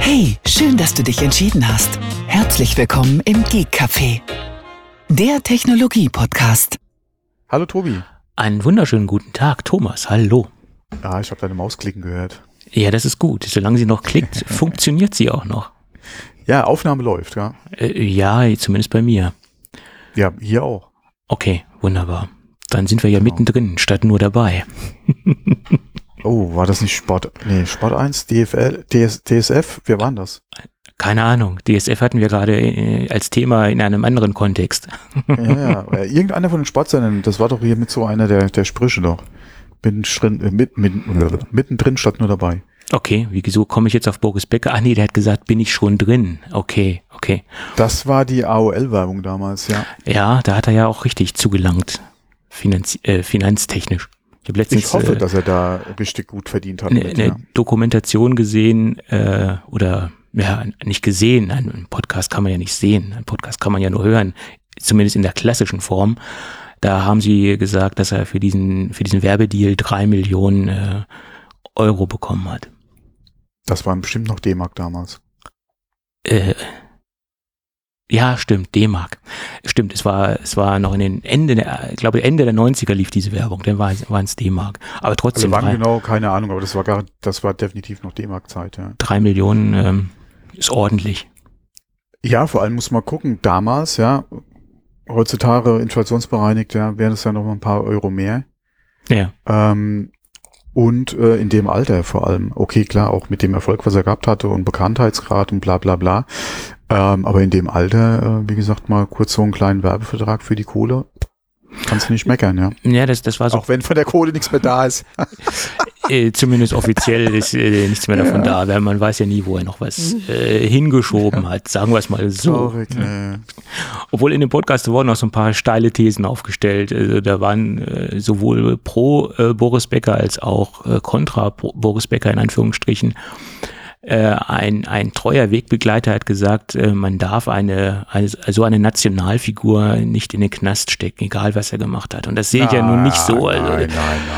Hey, schön, dass du dich entschieden hast. Herzlich willkommen im Geek Café, der Technologie-Podcast. Hallo Tobi. Einen wunderschönen guten Tag, Thomas. Hallo. Ja, ich habe deine Maus klicken gehört. Ja, das ist gut. Solange sie noch klickt, funktioniert sie auch noch. Ja, Aufnahme läuft, ja. Ja, zumindest bei mir. Ja, hier auch. Okay, wunderbar. Dann sind wir ja Genau. mittendrin, statt nur dabei. Oh, war das nicht Sport 1, DFL, DSF? Wer waren das? Keine Ahnung. DSF hatten wir gerade als Thema in einem anderen Kontext. Ja, irgendeiner von den Sportsendern, das war doch hier mit so einer der Sprüche doch. Mittendrin statt nur dabei. Okay, wieso komme ich jetzt auf Boris Becker? Ah nee, der hat gesagt, bin ich schon drin. Okay. Das war die AOL-Werbung damals, ja. Ja, da hat er ja auch richtig zugelangt. Finanztechnisch. Ich hoffe, dass er da richtig gut verdient hat. Eine Dokumentation gesehen oder ja, nicht gesehen. Einen Podcast kann man ja nicht sehen. Einen Podcast kann man ja nur hören. Zumindest in der klassischen Form. Da haben sie gesagt, dass er für diesen Werbedeal 3 Millionen Euro bekommen hat. Das waren bestimmt noch D-Mark damals. Ja, stimmt, D-Mark. Stimmt, es war noch in den Ende der 90er lief diese Werbung, dann waren es D-Mark. Aber trotzdem. Also wann genau, keine Ahnung, aber das war definitiv noch D-Mark-Zeit, ja. 3 Millionen ist ordentlich. Ja, vor allem muss man gucken, damals, ja, heutzutage inflationsbereinigt, ja, wären es ja noch mal ein paar Euro mehr. Ja. Und in dem Alter vor allem. Okay, klar, auch mit dem Erfolg, was er gehabt hatte und Bekanntheitsgrad und bla bla bla. Aber in dem Alter, wie gesagt, mal kurz so einen kleinen Werbevertrag für die Kohle, kannst du nicht meckern, ja. Ja, das war so. Auch wenn von der Kohle nichts mehr da ist. Zumindest offiziell ist nichts mehr davon da, weil man weiß ja nie, wo er noch was hingeschoben hat, sagen wir es mal so. Traurig, Obwohl in dem Podcast wurden auch so ein paar steile Thesen aufgestellt. Also da waren sowohl pro Boris Becker als auch kontra Boris Becker in Anführungsstrichen. Ein treuer Wegbegleiter hat gesagt, man darf so eine Nationalfigur nicht in den Knast stecken, egal was er gemacht hat. Und das sehe ich ja nun nicht so. Nein.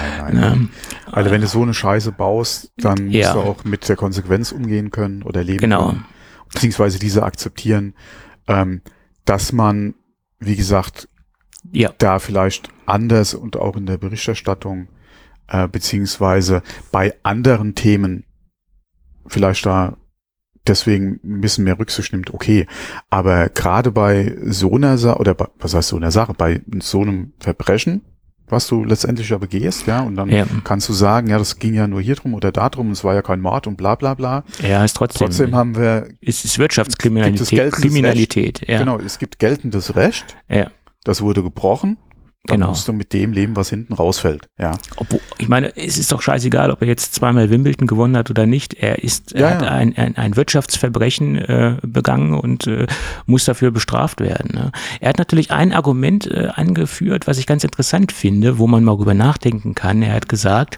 Also wenn du so eine Scheiße baust, dann musst du auch mit der Konsequenz umgehen können oder leben können. Beziehungsweise diese akzeptieren, dass man, wie gesagt, da vielleicht anders und auch in der Berichterstattung, beziehungsweise bei anderen Themen vielleicht da deswegen ein bisschen mehr Rücksicht nimmt, okay. Aber gerade bei so einer Sache, bei so einem Verbrechen, was du letztendlich ja begehst, ja, und dann kannst du sagen, ja, das ging ja nur hier drum oder da drum, es war ja kein Mord und bla bla bla. Ja, ist trotzdem haben wir... Es ist Wirtschaftskriminalität. Ja. Genau, es gibt geltendes Recht. Ja. Das wurde gebrochen. Dann musst du mit dem leben, was hinten rausfällt. Ja. Ich meine, es ist doch scheißegal, ob er jetzt zweimal Wimbledon gewonnen hat oder nicht. Er hat ein Wirtschaftsverbrechen begangen und muss dafür bestraft werden. Ne? Er hat natürlich ein Argument angeführt, was ich ganz interessant finde, wo man mal drüber nachdenken kann. Er hat gesagt,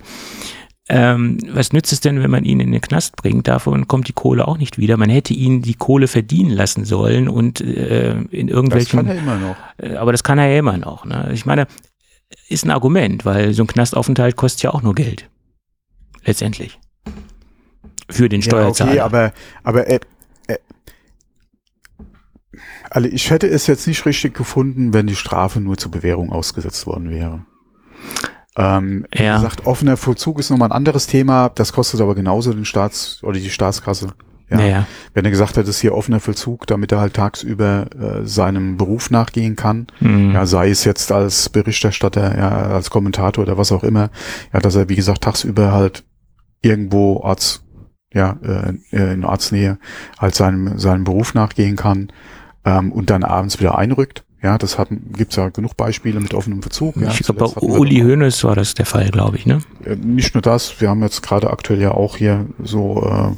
was nützt es denn, wenn man ihn in den Knast bringt? Davon kommt die Kohle auch nicht wieder. Man hätte ihn die Kohle verdienen lassen sollen und in irgendwelchen... Das kann er immer noch. Aber das kann er ja immer noch. Ne? Ich meine, ist ein Argument, weil so ein Knastaufenthalt kostet ja auch nur Geld. Letztendlich. Für den Steuerzahler. Ja, okay, aber also ich hätte es jetzt nicht richtig gefunden, wenn die Strafe nur zur Bewährung ausgesetzt worden wäre. Wie gesagt, offener Vollzug ist nochmal ein anderes Thema, das kostet aber genauso die Staatskasse. Ja. Wenn er gesagt hat, es ist hier offener Vollzug, damit er halt tagsüber seinem Beruf nachgehen kann, sei es jetzt als Berichterstatter, als Kommentator oder was auch immer, dass er, wie gesagt, tagsüber halt irgendwo in Ortsnähe halt seinem Beruf nachgehen kann und dann abends wieder einrückt. Ja, gibt's ja genug Beispiele mit offenem Verzug. Ja. Ich glaube, bei Uli Hoeneß war das der Fall, glaube ich, ne? Nicht nur das, wir haben jetzt gerade aktuell ja auch hier so,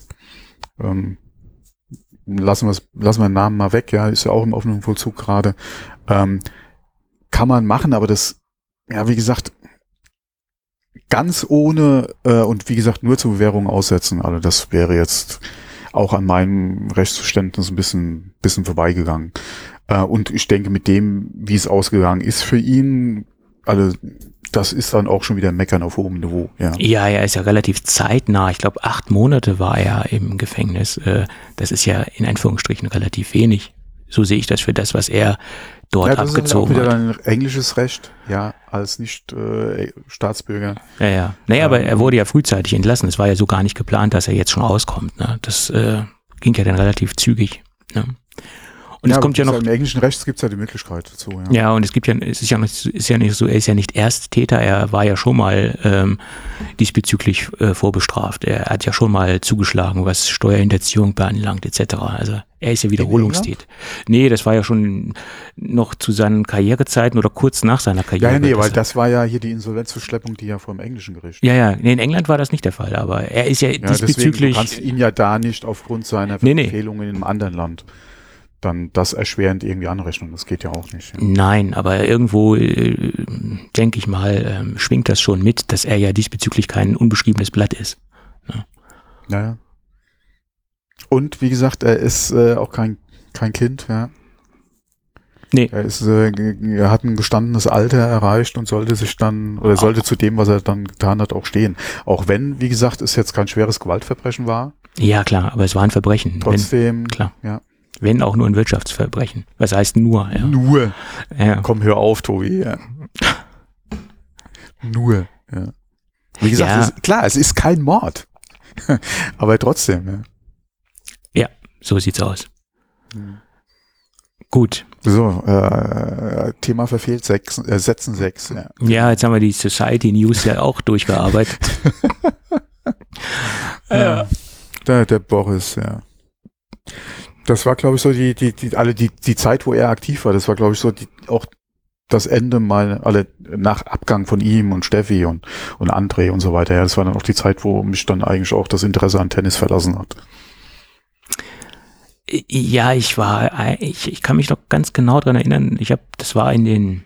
lassen wir den Namen mal weg, ja, ist ja auch im offenen Vollzug gerade. Kann man machen, aber das, wie gesagt, ganz ohne und wie gesagt nur zur Bewährung aussetzen, also das wäre jetzt auch an meinem Rechtsverständnis ein bisschen vorbeigegangen. Und ich denke, mit dem, wie es ausgegangen ist für ihn, also das ist dann auch schon wieder Meckern auf hohem Niveau. Ja, er ist ja relativ zeitnah. Ich glaube, 8 Monate war er im Gefängnis. Das ist ja in Anführungsstrichen relativ wenig. So sehe ich das für das, was er dort abgezogen hat. Das ist auch wieder ein englisches Recht, als Nicht-Staatsbürger. Ja. Naja, aber er wurde ja frühzeitig entlassen. Es war ja so gar nicht geplant, dass er jetzt schon rauskommt. Ne? Das ging ja dann relativ zügig. Ne? Und es kommt ja noch. Im englischen Recht gibt es ja die Möglichkeit dazu. Ja, und es ist ja nicht so, er ist ja nicht Ersttäter, er war ja schon mal diesbezüglich vorbestraft. Er hat ja schon mal zugeschlagen, was Steuerhinterziehung beanlangt, etc. Also er ist ja Wiederholungstäter. Nee, das war ja schon noch zu seinen Karrierezeiten oder kurz nach seiner Karriere. Ja, weil das war ja hier die Insolvenzverschleppung, die ja vor dem englischen Gericht. Ja, nee, in England war das nicht der Fall, aber er ist ja diesbezüglich. Deswegen, du kannst ihn ja da nicht aufgrund seiner Empfehlungen in einem anderen Land dann das erschwerend irgendwie anrechnen. Das geht ja auch nicht. Ja. Nein, aber irgendwo, denke ich mal, schwingt das schon mit, dass er ja diesbezüglich kein unbeschriebenes Blatt ist. Ne? Ja. Und wie gesagt, er ist auch kein Kind. Ja. Nee. Er hat ein gestandenes Alter erreicht und sollte zu dem, was er dann getan hat, auch stehen. Auch wenn, wie gesagt, es jetzt kein schweres Gewaltverbrechen war. Ja, klar, aber es war ein Verbrechen. Trotzdem, klar. Ja. Wenn auch nur ein Wirtschaftsverbrechen. Was heißt nur? Ja. Nur. Ja. Komm, hör auf, Tobi. Ja. Nur. Ja. Wie gesagt, es ist kein Mord. Aber trotzdem. Ja, so sieht's aus. Gut. So, Thema verfehlt, Sätzen 6. Ja, jetzt haben wir die Society News ja auch durchgearbeitet. Der Boris, ja. Das war, glaube ich, so die Zeit, wo er aktiv war. Das war, glaube ich, so auch das Ende nach Abgang von ihm und Steffi und André und so weiter. Ja, das war dann auch die Zeit, wo mich dann eigentlich auch das Interesse an Tennis verlassen hat. Ja, ich kann mich noch ganz genau dran erinnern. Das war in den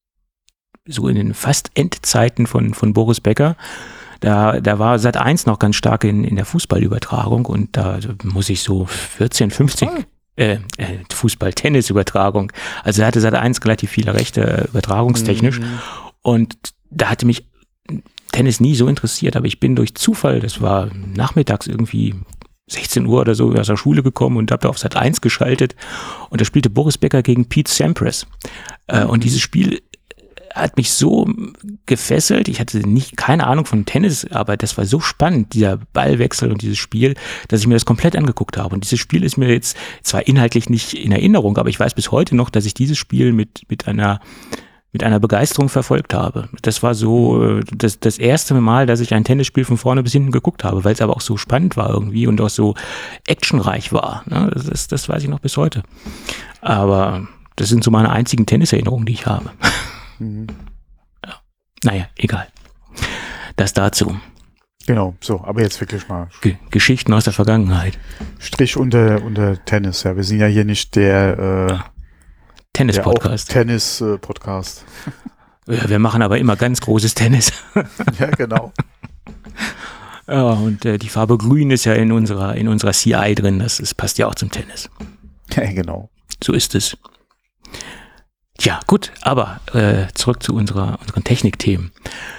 fast Endzeiten von Boris Becker. Da war Sat.1 noch ganz stark in der Fußballübertragung und da muss ich so 14, 15 Fußball-Tennis-Übertragung. Also da hatte Sat.1 relativ viele Rechte übertragungstechnisch und da hatte mich Tennis nie so interessiert, aber ich bin durch Zufall, das war nachmittags irgendwie 16 Uhr oder so aus der Schule gekommen und habe da auf Sat.1 geschaltet und da spielte Boris Becker gegen Pete Sampras und dieses Spiel hat mich so gefesselt. Ich hatte keine Ahnung von Tennis, aber das war so spannend, dieser Ballwechsel und dieses Spiel, dass ich mir das komplett angeguckt habe. Und dieses Spiel ist mir jetzt zwar inhaltlich nicht in Erinnerung, aber ich weiß bis heute noch, dass ich dieses Spiel mit einer Begeisterung verfolgt habe. Das war so das erste Mal, dass ich ein Tennisspiel von vorne bis hinten geguckt habe, weil es aber auch so spannend war irgendwie und auch so actionreich war. Ne? Das weiß ich noch bis heute. Aber das sind so meine einzigen Tenniserinnerungen, die ich habe. Ja. Naja, egal. Das dazu. Genau, so, aber jetzt wirklich mal Geschichten aus der Vergangenheit. Strich unter Tennis, ja. Wir sind ja hier nicht der Tennis-Podcast. Tennis-Podcast. Ja, wir machen aber immer ganz großes Tennis. Ja, genau. Ja, und die Farbe Grün ist ja in unserer CI drin. Das passt ja auch zum Tennis. Ja, genau. So ist es. Ja, gut, aber zurück zu unseren Technikthemen.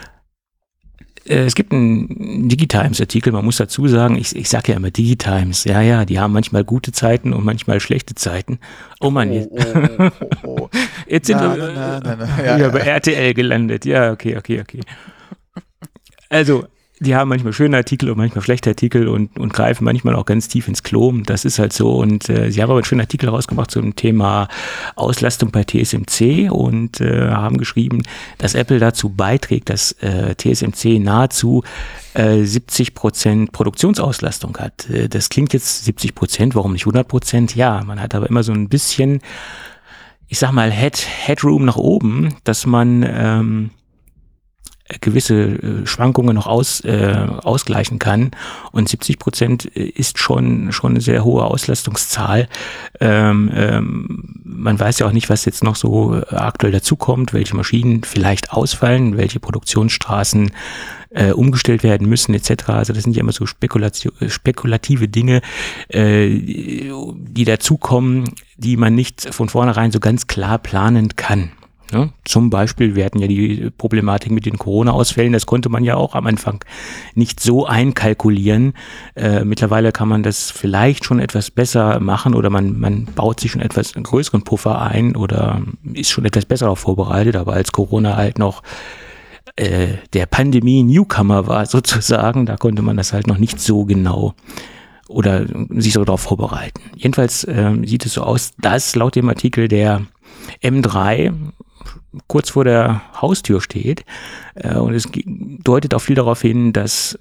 Es gibt einen Digitimes-Artikel, man muss dazu sagen, ich sage ja immer Digitimes, ja, die haben manchmal gute Zeiten und manchmal schlechte Zeiten. Oh Mann, jetzt sind wir bei RTL gelandet. Ja, okay. Also, die haben manchmal schöne Artikel und manchmal schlechte Artikel und greifen manchmal auch ganz tief ins Klo. Das ist halt so. Und sie haben aber einen schönen Artikel rausgemacht zum Thema Auslastung bei TSMC und haben geschrieben, dass Apple dazu beiträgt, dass TSMC nahezu 70% Produktionsauslastung hat. Das klingt jetzt 70%, warum nicht 100%? Ja, man hat aber immer so ein bisschen, ich sag mal, Headroom nach oben, dass man gewisse Schwankungen noch ausgleichen kann und 70% ist schon eine sehr hohe Auslastungszahl. Man weiß ja auch nicht, was jetzt noch so aktuell dazukommt, welche Maschinen vielleicht ausfallen, welche Produktionsstraßen umgestellt werden müssen etc. Also das sind ja immer so spekulative Dinge, die dazukommen, die man nicht von vornherein so ganz klar planen kann. Ne? Zum Beispiel, wir hatten ja die Problematik mit den Corona-Ausfällen, das konnte man ja auch am Anfang nicht so einkalkulieren. Mittlerweile kann man das vielleicht schon etwas besser machen oder man baut sich schon etwas einen größeren Puffer ein oder ist schon etwas besser darauf vorbereitet, aber als Corona halt noch der Pandemie-Newcomer war sozusagen, da konnte man das halt noch nicht so genau oder sich so darauf vorbereiten. Jedenfalls sieht es so aus, dass laut dem Artikel der M3 kurz vor der Haustür steht und es deutet auch viel darauf hin, dass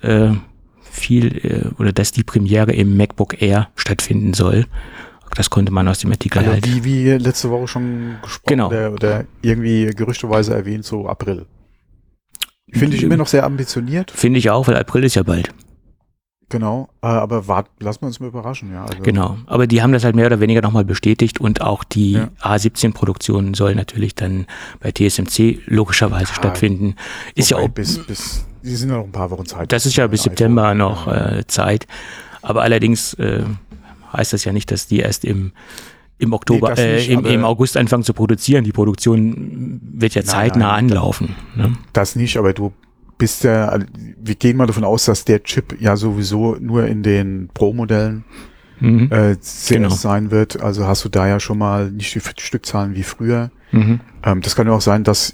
dass die Premiere im MacBook Air stattfinden soll. Das konnte man aus dem Artikel halt. Wie letzte Woche schon gesprochen, genau. Oder irgendwie gerüchteweise erwähnt, so April. Finde ich immer noch sehr ambitioniert. Finde ich auch, weil April ist ja bald. Genau, aber lassen wir uns mal überraschen, ja. Also genau, aber die haben das halt mehr oder weniger nochmal bestätigt und auch die A17-Produktion soll natürlich dann bei TSMC logischerweise stattfinden. Ist ja auch die sind ja noch ein paar Wochen Zeit. Das ist ja bis September noch Zeit, aber allerdings heißt das ja nicht, dass die erst im Oktober, im August anfangen zu produzieren. Die Produktion wird ja zeitnah anlaufen. Ne? Das nicht, aber wir gehen mal davon aus, dass der Chip ja sowieso nur in den Pro-Modellen sein wird. Also hast du da ja schon mal nicht die Stückzahlen wie früher. Das kann ja auch sein, dass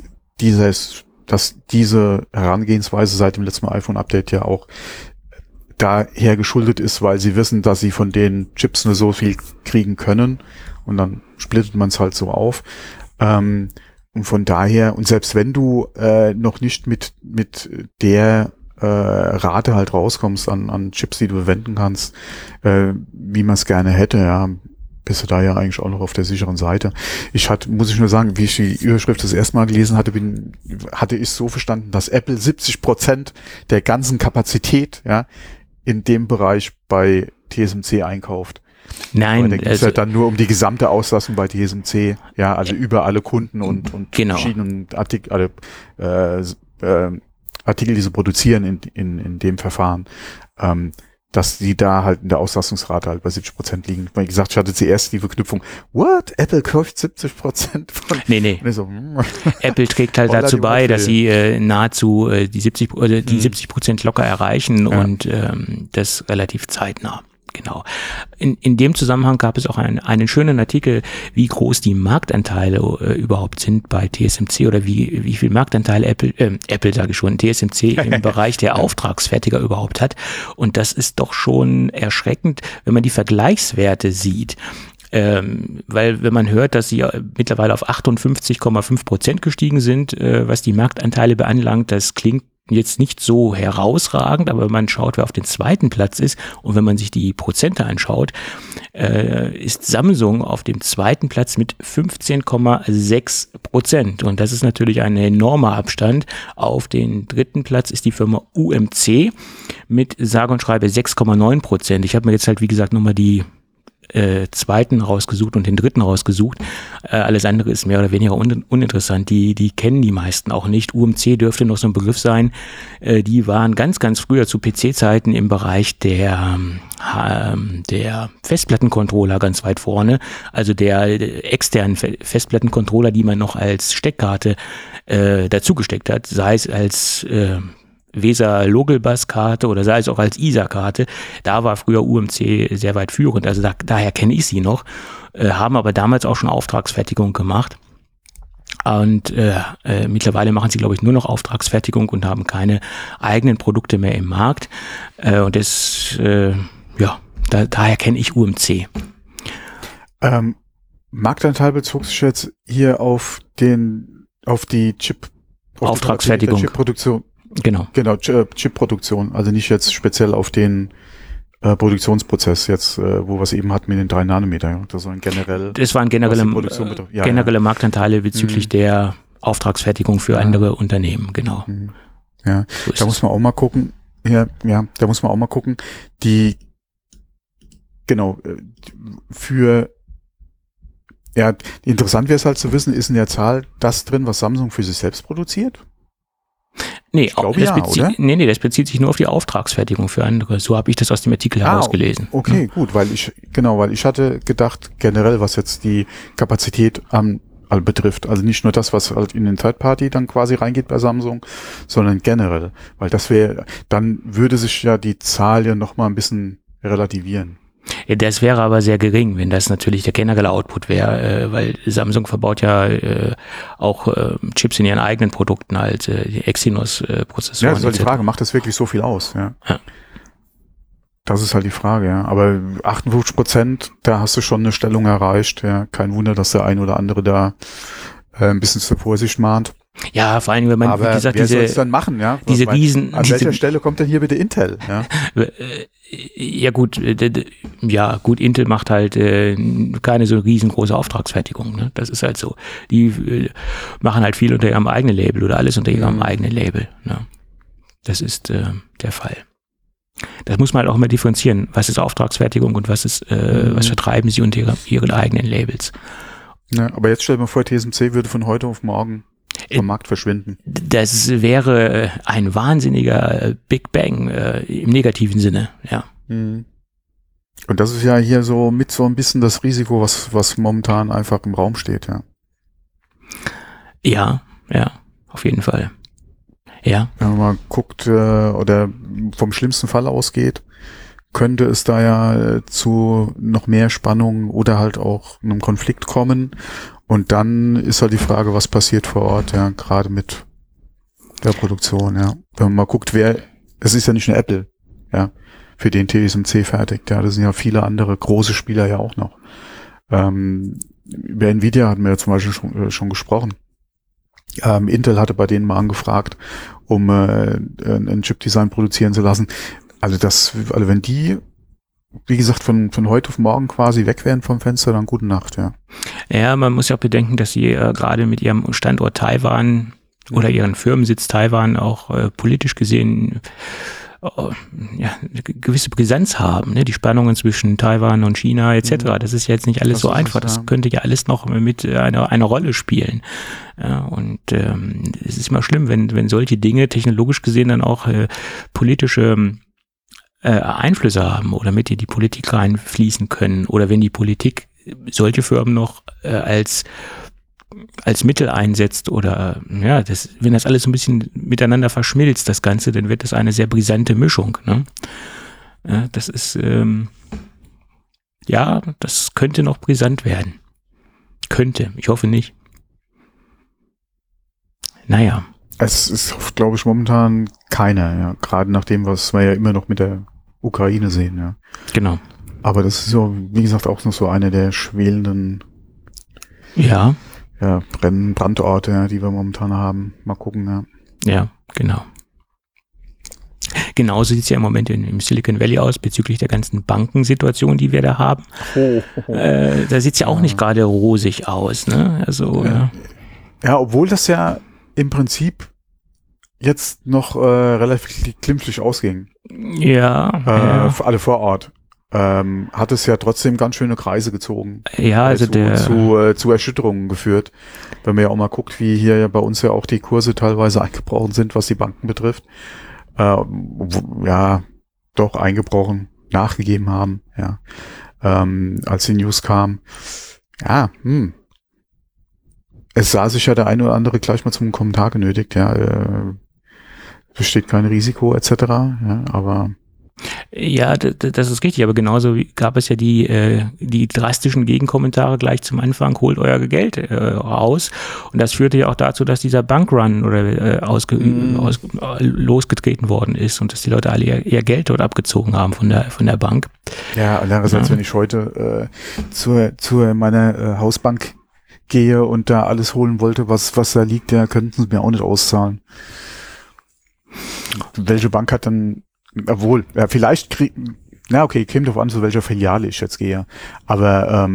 diese Herangehensweise seit dem letzten iPhone-Update ja auch daher geschuldet ist, weil sie wissen, dass sie von den Chips nur so viel kriegen können und dann splittet man es halt so auf. Und von daher, und selbst wenn du noch nicht mit der Rate halt rauskommst an Chips, die du verwenden kannst, wie man es gerne hätte, ja, bist du da ja eigentlich auch noch auf der sicheren Seite. Muss ich nur sagen, wie ich die Überschrift das erste Mal gelesen hatte, hatte ich so verstanden, dass Apple 70% der ganzen Kapazität, ja, in dem Bereich bei TSMC einkauft. Nein, da geht es halt dann nur um die gesamte Auslastung bei TSMC, ja, also über alle Kunden und verschiedenen Artikel, die sie produzieren in dem Verfahren, dass die da halt in der Auslastungsrate halt bei 70% liegen. Wie gesagt, ich hatte zuerst die Verknüpfung, what? Apple kauft 70% von... Nee. So, Apple trägt halt dazu bei, dass sie nahezu die 70% locker erreichen und das relativ zeitnah. Genau. In dem Zusammenhang gab es auch einen schönen Artikel, wie groß die Marktanteile überhaupt sind bei TSMC oder wie viel Marktanteile TSMC im Bereich der Auftragsfertiger überhaupt hat. Und das ist doch schon erschreckend, wenn man die Vergleichswerte sieht. Weil wenn man hört, dass sie mittlerweile auf 58,5% gestiegen sind, was die Marktanteile beanlangt, das klingt jetzt nicht so herausragend, aber wenn man schaut, wer auf den zweiten Platz ist und wenn man sich die Prozente anschaut, ist Samsung auf dem zweiten Platz mit 15,6%. Und das ist natürlich ein enormer Abstand. Auf den dritten Platz ist die Firma UMC mit sage und schreibe 6,9%. Ich habe mir jetzt halt, wie gesagt, nochmal die zweiten rausgesucht und den dritten rausgesucht. Alles andere ist mehr oder weniger uninteressant. Die kennen die meisten auch nicht. UMC dürfte noch so ein Begriff sein. Die waren ganz, ganz früher zu PC-Zeiten im Bereich der Festplattencontroller ganz weit vorne. Also der externen Festplattencontroller, die man noch als Steckkarte dazugesteckt hat, sei es als Weser Logelbus-Karte oder sei es auch als ISA-Karte, da war früher UMC sehr weit führend, also daher kenne ich sie noch, haben aber damals auch schon Auftragsfertigung gemacht und mittlerweile machen sie, glaube ich, nur noch Auftragsfertigung und haben keine eigenen Produkte mehr im Markt und daher kenne ich UMC. Marktanteil bezog sich jetzt hier auf die Auftragsfertigung. Chip-Produktion. Genau, Chip-Produktion, also nicht jetzt speziell auf den Produktionsprozess jetzt, wo wir es eben hatten mit den 3 Nanometer. Das waren generelle Marktanteile bezüglich der Auftragsfertigung für andere Unternehmen, genau. Ja, so da muss man auch mal gucken. Da muss man auch mal gucken. Interessant wäre es halt zu wissen, ist in der Zahl das drin, was Samsung für sich selbst produziert? Nee, das bezieht sich nur auf die Auftragsfertigung für andere. So habe ich das aus dem Artikel herausgelesen. Okay, gut, weil ich hatte gedacht, generell, was jetzt die Kapazität am betrifft. Also nicht nur das, was halt in den Third-Party dann quasi reingeht bei Samsung, sondern generell. Weil dann würde sich ja die Zahl ja nochmal ein bisschen relativieren. Ja, das wäre aber sehr gering, wenn das natürlich der generelle Output wäre, weil Samsung verbaut ja auch Chips in ihren eigenen Produkten, halt die Exynos-Prozessoren. Ja, das ist halt die Frage, macht das wirklich so viel aus? Ja. Das ist halt die Frage, ja. Aber 58%, da hast du schon eine Stellung erreicht. Ja. Kein Wunder, dass der ein oder andere da ein bisschen zur Vorsicht mahnt. Ja, vor allem, wenn man, aber wie gesagt, wer soll es dann machen, ja? Diese Riesen. An welcher Stelle kommt denn hier bitte Intel? Ja, ja gut, Intel macht halt keine so riesengroße Auftragsfertigung. Ne? Das ist halt so. Die machen halt viel unter ihrem eigenen Label oder alles unter ihrem eigenen Label. Ne? Das ist der Fall. Das muss man halt auch immer differenzieren. Was ist Auftragsfertigung und was vertreiben sie unter ihren eigenen Labels? Ja, aber jetzt stell dir mal vor, TSMC würde von heute auf morgen vom Markt verschwinden. Das wäre ein wahnsinniger Big Bang im negativen Sinne, ja. Und das ist ja hier so mit so ein bisschen das Risiko, was momentan einfach im Raum steht, ja. Ja, auf jeden Fall. Ja. Wenn man mal guckt oder vom schlimmsten Fall ausgeht, könnte es da ja zu noch mehr Spannung oder halt auch einem Konflikt kommen. Und dann ist halt die Frage, was passiert vor Ort, ja, gerade mit der Produktion, ja. Wenn man mal guckt, es ist ja nicht nur Apple, ja, für den TSMC fertigt, ja, das sind ja viele andere große Spieler ja auch noch. Über Nvidia hatten wir ja zum Beispiel schon gesprochen. Intel hatte bei denen mal angefragt, um ein Chip-Design produzieren zu lassen. Also wenn die, wie gesagt, von heute auf morgen quasi weg wären vom Fenster, dann gute Nacht, ja. Ja, man muss ja auch bedenken, dass sie gerade mit ihrem Standort Taiwan oder ihren Firmensitz Taiwan auch politisch gesehen eine gewisse Brisanz haben, ne? Die Spannungen zwischen Taiwan und China etc. Das ist ja jetzt nicht alles so einfach. Das könnte ja alles noch mit einer Rolle spielen. Ja, und es ist immer schlimm, wenn solche Dinge technologisch gesehen dann auch politische Einflüsse haben oder mit die Politik reinfließen können oder wenn die Politik solche Firmen noch als Mittel einsetzt oder wenn das alles so ein bisschen miteinander verschmilzt, das Ganze, dann wird das eine sehr brisante Mischung. Ne? Ja, das ist das könnte noch brisant werden. Könnte, ich hoffe nicht. Naja. Es ist, glaube ich, momentan keiner, ja. Gerade nach dem, was wir ja immer noch mit der Ukraine sehen, ja. Genau. Aber das ist so, wie gesagt, auch noch so eine der schwelenden Brandorte, ja, die wir momentan haben. Mal gucken, ja. Ja, genau. Genauso sieht es ja im Moment im Silicon Valley aus, bezüglich der ganzen Bankensituation, die wir da haben. Da sieht es ja auch nicht gerade rosig aus, ne? Also, ja, obwohl das ja im Prinzip jetzt noch relativ glimpflich ausging. Ja. Für alle vor Ort. Hat es ja trotzdem ganz schöne Kreise gezogen. Ja, also zu Erschütterungen geführt. Wenn man ja auch mal guckt, wie hier ja bei uns ja auch die Kurse teilweise eingebrochen sind, was die Banken betrifft. Doch eingebrochen, nachgegeben haben, ja. Als die News kam. Ja, Es sah sich ja der eine oder andere gleich mal zum Kommentar genötigt, ja. Besteht kein Risiko, etc., ja, aber. Ja, das ist richtig, aber genauso gab es ja die drastischen Gegenkommentare gleich zum Anfang, holt euer Geld raus. Und das führte ja auch dazu, dass dieser Bankrun losgetreten worden ist und dass die Leute alle ihr Geld dort abgezogen haben von der Bank. Ja, andererseits, wenn ich heute zu meiner Hausbank gehe und da alles holen wollte, was da liegt, ja, könnten sie mir auch nicht auszahlen. Welche Bank hat dann, obwohl, ja, vielleicht käme drauf an, zu welcher Filiale ich jetzt gehe. Aber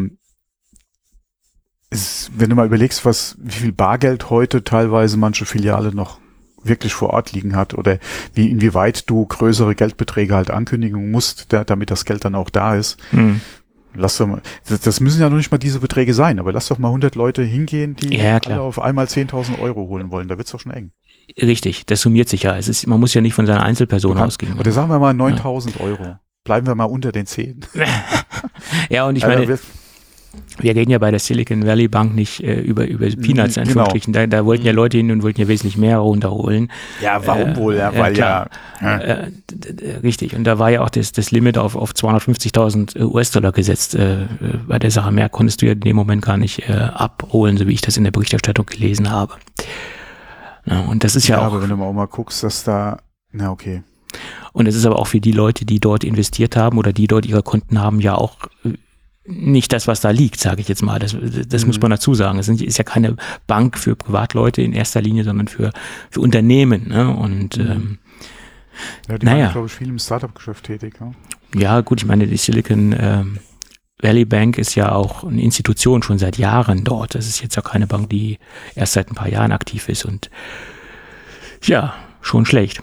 wenn du mal überlegst, wie viel Bargeld heute teilweise manche Filiale noch wirklich vor Ort liegen hat oder inwieweit du größere Geldbeträge halt ankündigen musst, damit das Geld dann auch da ist. Lass doch mal, das müssen ja noch nicht mal diese Beträge sein, aber lass doch mal 100 Leute hingehen, die alle auf einmal 10.000 Euro holen wollen. Da wird's doch schon eng. Richtig, das summiert sich ja. Man muss ja nicht von seiner Einzelperson ausgehen. Oder sagen wir mal 9.000 Euro. Bleiben wir mal unter den 10. Ja, und ich meine, wir reden ja bei der Silicon Valley Bank nicht über Peanuts in Anführungsstrichen. Genau. Da wollten ja Leute hin und wollten ja wesentlich mehr runterholen. Ja, warum wohl? Ja, weil richtig. Und da war ja auch das Limit auf 250.000 US-Dollar gesetzt. Bei der Sache mehr konntest du ja in dem Moment gar nicht abholen, so wie ich das in der Berichterstattung gelesen habe. Ja, und das ist ja auch. Aber wenn du mal guckst, dass da, na okay. Und es ist aber auch für die Leute, die dort investiert haben oder die dort ihre Konten haben, ja auch nicht das, was da liegt, sage ich jetzt mal. Das muss man dazu sagen. Es ist ja keine Bank für Privatleute in erster Linie, sondern für Unternehmen. Ne? Und die waren, glaube ich, viel im Startup-Geschäft tätig. Ja, gut, ich meine, die Silicon Valley Bank ist ja auch eine Institution schon seit Jahren dort. Das ist jetzt auch keine Bank, die erst seit ein paar Jahren aktiv ist. Und ja, schon schlecht.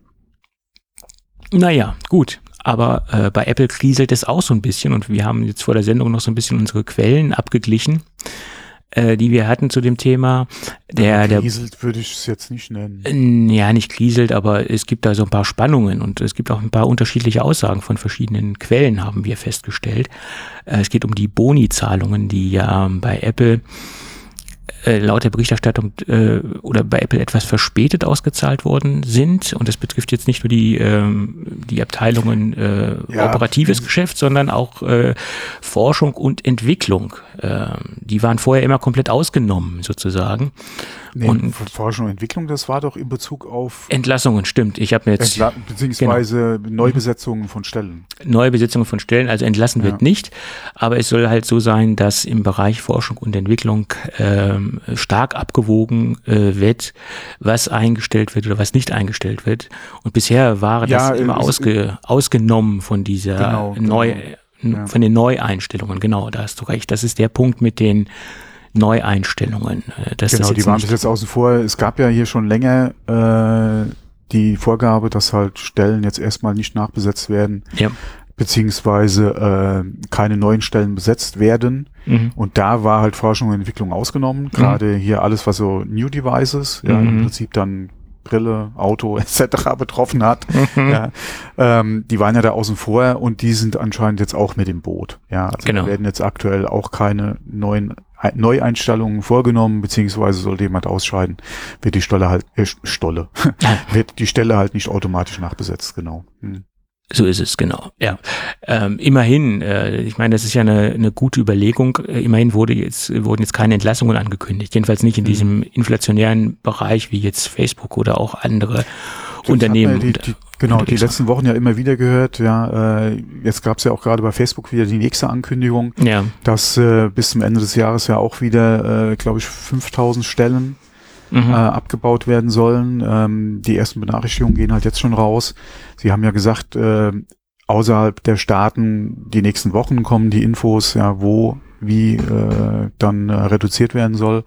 Naja, gut. Aber bei Apple kriselt es auch so ein bisschen und wir haben jetzt vor der Sendung noch so ein bisschen unsere Quellen abgeglichen, die wir hatten zu dem Thema. Kriselt würde ich es jetzt nicht nennen. Ja, nicht kriselt, aber es gibt da so ein paar Spannungen und es gibt auch ein paar unterschiedliche Aussagen von verschiedenen Quellen, haben wir festgestellt. Es geht um die Boni-Zahlungen, die ja bei Apple laut der Berichterstattung oder bei Apple etwas verspätet ausgezahlt worden sind. Und das betrifft jetzt nicht nur die Abteilungen operatives Geschäft, sondern auch Forschung und Entwicklung. Die waren vorher immer komplett ausgenommen, sozusagen. Nee, und Forschung und Entwicklung, das war doch in Bezug auf Entlassungen, stimmt. Ich habe mir jetzt beziehungsweise Neubesetzungen von Stellen. Neubesetzungen von Stellen, also entlassen wird nicht, aber es soll halt so sein, dass im Bereich Forschung und Entwicklung stark abgewogen wird, was eingestellt wird oder was nicht eingestellt wird. Und bisher war das immer ausgenommen von dieser von den Neueinstellungen. Genau, da hast du recht. Das ist der Punkt mit den Neueinstellungen. Die waren bis jetzt außen vor. Es gab ja hier schon länger die Vorgabe, dass halt Stellen jetzt erstmal nicht nachbesetzt werden, beziehungsweise keine neuen Stellen besetzt werden. Und da war halt Forschung und Entwicklung ausgenommen. Gerade hier alles, was so New Devices, im Prinzip dann Brille, Auto etc. betroffen hat. Die waren ja da außen vor und die sind anscheinend jetzt auch mit im Boot. Ja, also werden jetzt aktuell auch keine Neueinstellungen vorgenommen, beziehungsweise sollte jemand ausscheiden, wird die Stelle halt wird die Stelle halt nicht automatisch nachbesetzt, genau. So ist es, genau. Ja, immerhin, ich meine, das ist ja eine gute Überlegung. Immerhin wurden jetzt keine Entlassungen angekündigt, jedenfalls nicht in diesem inflationären Bereich wie jetzt Facebook oder auch andere Unternehmen. Die letzten Wochen ja immer wieder gehört. Jetzt gab es ja auch gerade bei Facebook wieder die nächste Ankündigung, dass bis zum Ende des Jahres ja auch wieder, glaube ich, 5.000 Stellen abgebaut werden sollen. Die ersten Benachrichtigungen gehen halt jetzt schon raus. Sie haben ja gesagt, außerhalb der Staaten die nächsten Wochen kommen die Infos, wie dann reduziert werden soll.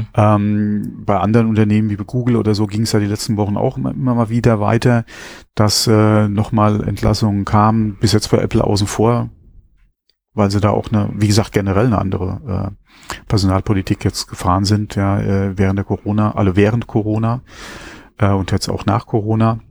Bei anderen Unternehmen wie bei Google oder so ging es ja die letzten Wochen auch immer mal wieder weiter, dass nochmal Entlassungen kamen, bis jetzt bei Apple außen vor, weil sie da auch generell eine andere Personalpolitik jetzt gefahren sind, während Corona und jetzt auch nach Corona.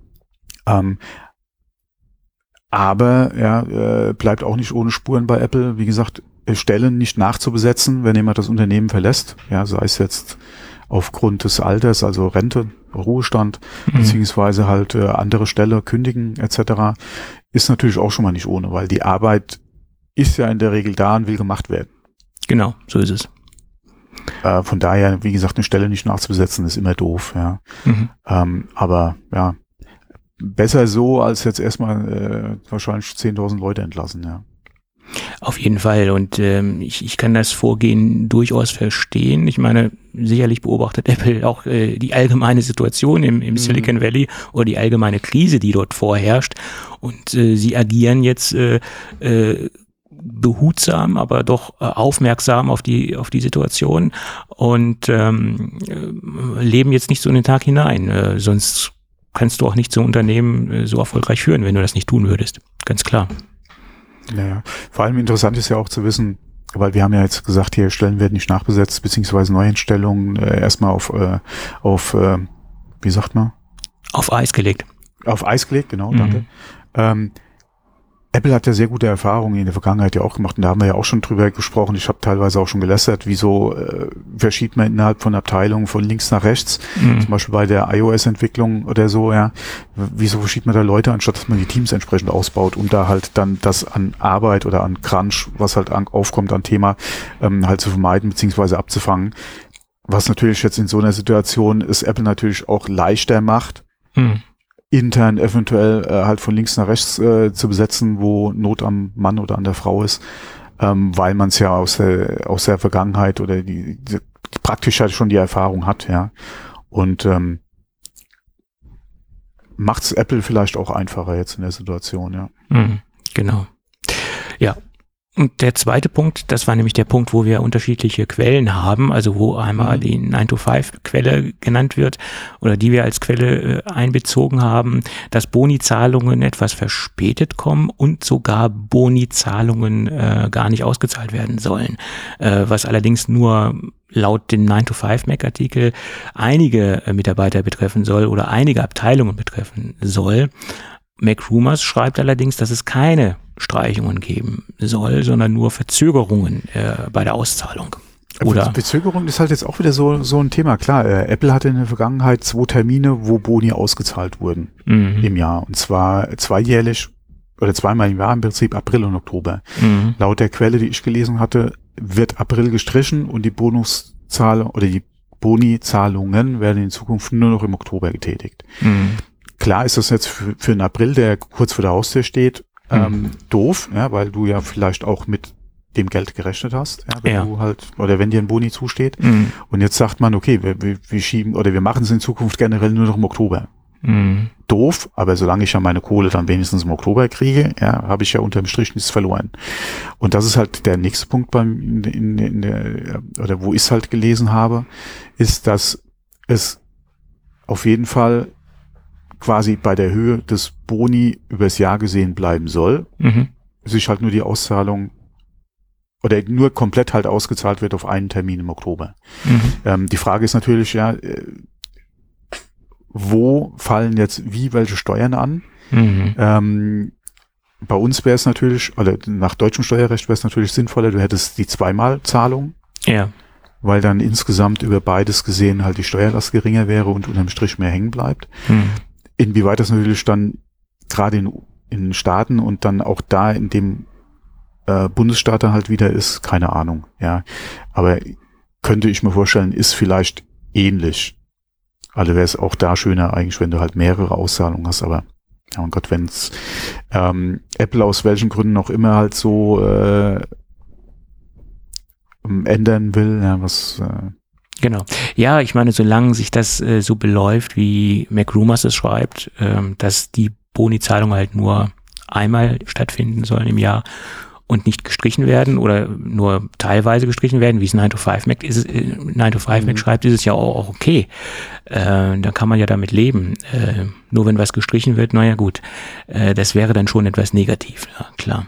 Aber bleibt auch nicht ohne Spuren bei Apple. Wie gesagt, Stellen nicht nachzubesetzen, wenn jemand das Unternehmen verlässt, sei es jetzt aufgrund des Alters, also Rente, Ruhestand, beziehungsweise halt andere Stelle kündigen etc., ist natürlich auch schon mal nicht ohne, weil die Arbeit ist ja in der Regel da und will gemacht werden. Genau, so ist es. Von daher, wie gesagt, eine Stelle nicht nachzubesetzen, ist immer doof. Aber besser so, als jetzt erstmal wahrscheinlich 10.000 Leute entlassen. Ja. Auf jeden Fall. Und ich kann das Vorgehen durchaus verstehen. Ich meine, sicherlich beobachtet Apple auch die allgemeine Situation im Silicon Valley oder die allgemeine Krise, die dort vorherrscht. Und sie agieren jetzt behutsam, aber doch aufmerksam auf die Situation und leben jetzt nicht so in den Tag hinein. Sonst kannst du auch nicht so ein Unternehmen so erfolgreich führen, wenn du das nicht tun würdest. Ganz klar. Naja, vor allem interessant ist ja auch zu wissen, weil wir haben ja jetzt gesagt, hier Stellen werden nicht nachbesetzt, beziehungsweise Neueinstellungen erstmal auf wie sagt man? Auf Eis gelegt. Auf Eis gelegt, genau, danke. Apple hat ja sehr gute Erfahrungen in der Vergangenheit ja auch gemacht und da haben wir ja auch schon drüber gesprochen. Ich habe teilweise auch schon gelästert, wieso verschiebt man innerhalb von Abteilungen von links nach rechts, zum Beispiel bei der iOS-Entwicklung oder so, ja. Wieso verschiebt man da Leute, anstatt dass man die Teams entsprechend ausbaut, um da halt dann das an Arbeit oder an Crunch, was halt aufkommt an Thema, halt zu vermeiden bzw. abzufangen. Was natürlich jetzt in so einer Situation ist Apple natürlich auch leichter macht, intern eventuell halt von links nach rechts zu besetzen, wo Not am Mann oder an der Frau ist, weil man es ja aus der Vergangenheit oder die praktisch halt schon die Erfahrung hat, ja. Und macht es Apple vielleicht auch einfacher jetzt in der Situation, ja. Genau. Ja. Und der zweite Punkt, das war nämlich der Punkt, wo wir unterschiedliche Quellen haben, also wo einmal die 9-to-5-Quelle genannt wird oder die wir als Quelle einbezogen haben, dass Boni-Zahlungen etwas verspätet kommen und sogar Boni-Zahlungen gar nicht ausgezahlt werden sollen, was allerdings nur laut dem 9-to-5-Mac-Artikel einige Mitarbeiter betreffen soll oder einige Abteilungen betreffen soll. MacRumors schreibt allerdings, dass es keine Streichungen geben soll, sondern nur Verzögerungen bei der Auszahlung. Oder Verzögerung ist halt jetzt auch wieder so ein Thema. Klar, Apple hatte in der Vergangenheit 2 Termine, wo Boni ausgezahlt wurden im Jahr. Und zwar zweijährlich oder zweimal im Jahr, im Prinzip April und Oktober. Laut der Quelle, die ich gelesen hatte, wird April gestrichen und die Bonuszahlung oder die Boni-Zahlungen werden in Zukunft nur noch im Oktober getätigt. Klar ist das jetzt für einen April, der kurz vor der Haustür steht, doof, ja, weil du ja vielleicht auch mit dem Geld gerechnet hast, ja, wenn du halt, oder wenn dir ein Boni zusteht. Und jetzt sagt man, okay, wir schieben oder wir machen es in Zukunft generell nur noch im Oktober. Doof, aber solange ich ja meine Kohle dann wenigstens im Oktober kriege, ja, habe ich ja unterm Strich nichts verloren. Und das ist halt der nächste Punkt oder wo ich es halt gelesen habe, ist, dass es auf jeden Fall quasi bei der Höhe des Boni übers Jahr gesehen bleiben soll, sich halt nur die Auszahlung oder nur komplett halt ausgezahlt wird auf einen Termin im Oktober. Die Frage ist natürlich, ja, wo fallen jetzt wie welche Steuern an? Bei uns wäre es natürlich, oder nach deutschem Steuerrecht wäre es natürlich sinnvoller, du hättest die Zweimalzahlung. Ja. Weil dann insgesamt über beides gesehen halt die Steuerlast geringer wäre und unterm Strich mehr hängen bleibt. Inwieweit das natürlich dann gerade in den Staaten und dann auch da in dem Bundesstaat dann halt wieder ist, keine Ahnung, ja. Aber könnte ich mir vorstellen, ist vielleicht ähnlich. Also wäre es auch da schöner eigentlich, wenn du halt mehrere Auszahlungen hast, aber ja, mein Gott, wenn es Apple aus welchen Gründen auch immer halt so ändern will, ja, was Genau. Ja, ich meine, solange sich das so beläuft, wie MacRumors es schreibt, dass die Boni-Zahlungen halt nur einmal stattfinden sollen im Jahr und nicht gestrichen werden oder nur teilweise gestrichen werden, wie es 9-to-5-Mac ist, 9-to-5-Mac schreibt, ist es ja auch okay. Dann kann man ja damit leben. Nur wenn was gestrichen wird, naja gut, das wäre dann schon etwas negativ, ja, klar.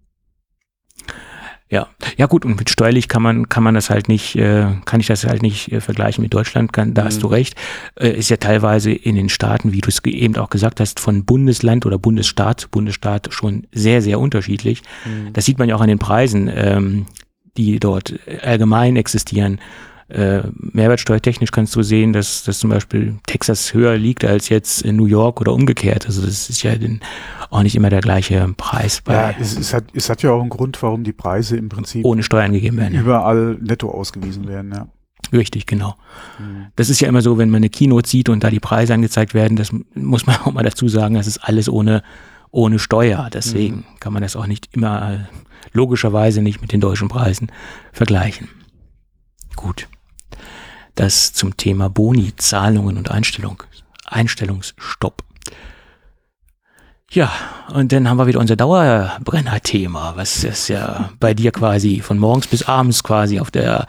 Ja gut, und mit steuerlich kann ich das halt nicht vergleichen mit Deutschland, da hast du recht, ist ja teilweise in den Staaten, wie du es eben auch gesagt hast, von Bundesland oder Bundesstaat zu Bundesstaat schon sehr, sehr unterschiedlich. Das sieht man ja auch an den Preisen, die dort allgemein existieren. Mehrwertsteuertechnisch kannst du sehen, dass zum Beispiel Texas höher liegt als jetzt in New York oder umgekehrt. Also das ist ja auch nicht immer der gleiche Preis. Ja, es hat ja auch einen Grund, warum die Preise im Prinzip ohne Steuern gegeben werden. Überall netto ausgewiesen werden, ja. Richtig, genau. Das ist ja immer so, wenn man eine Keynote sieht und da die Preise angezeigt werden, das muss man auch mal dazu sagen, das ist alles ohne Steuer. Deswegen kann man das auch nicht immer logischerweise nicht mit den deutschen Preisen vergleichen. Gut. Das zum Thema Boni, Zahlungen und Einstellungsstopp. Ja, und dann haben wir wieder unser Dauerbrenner-Thema, was ist ja bei dir quasi von morgens bis abends quasi auf der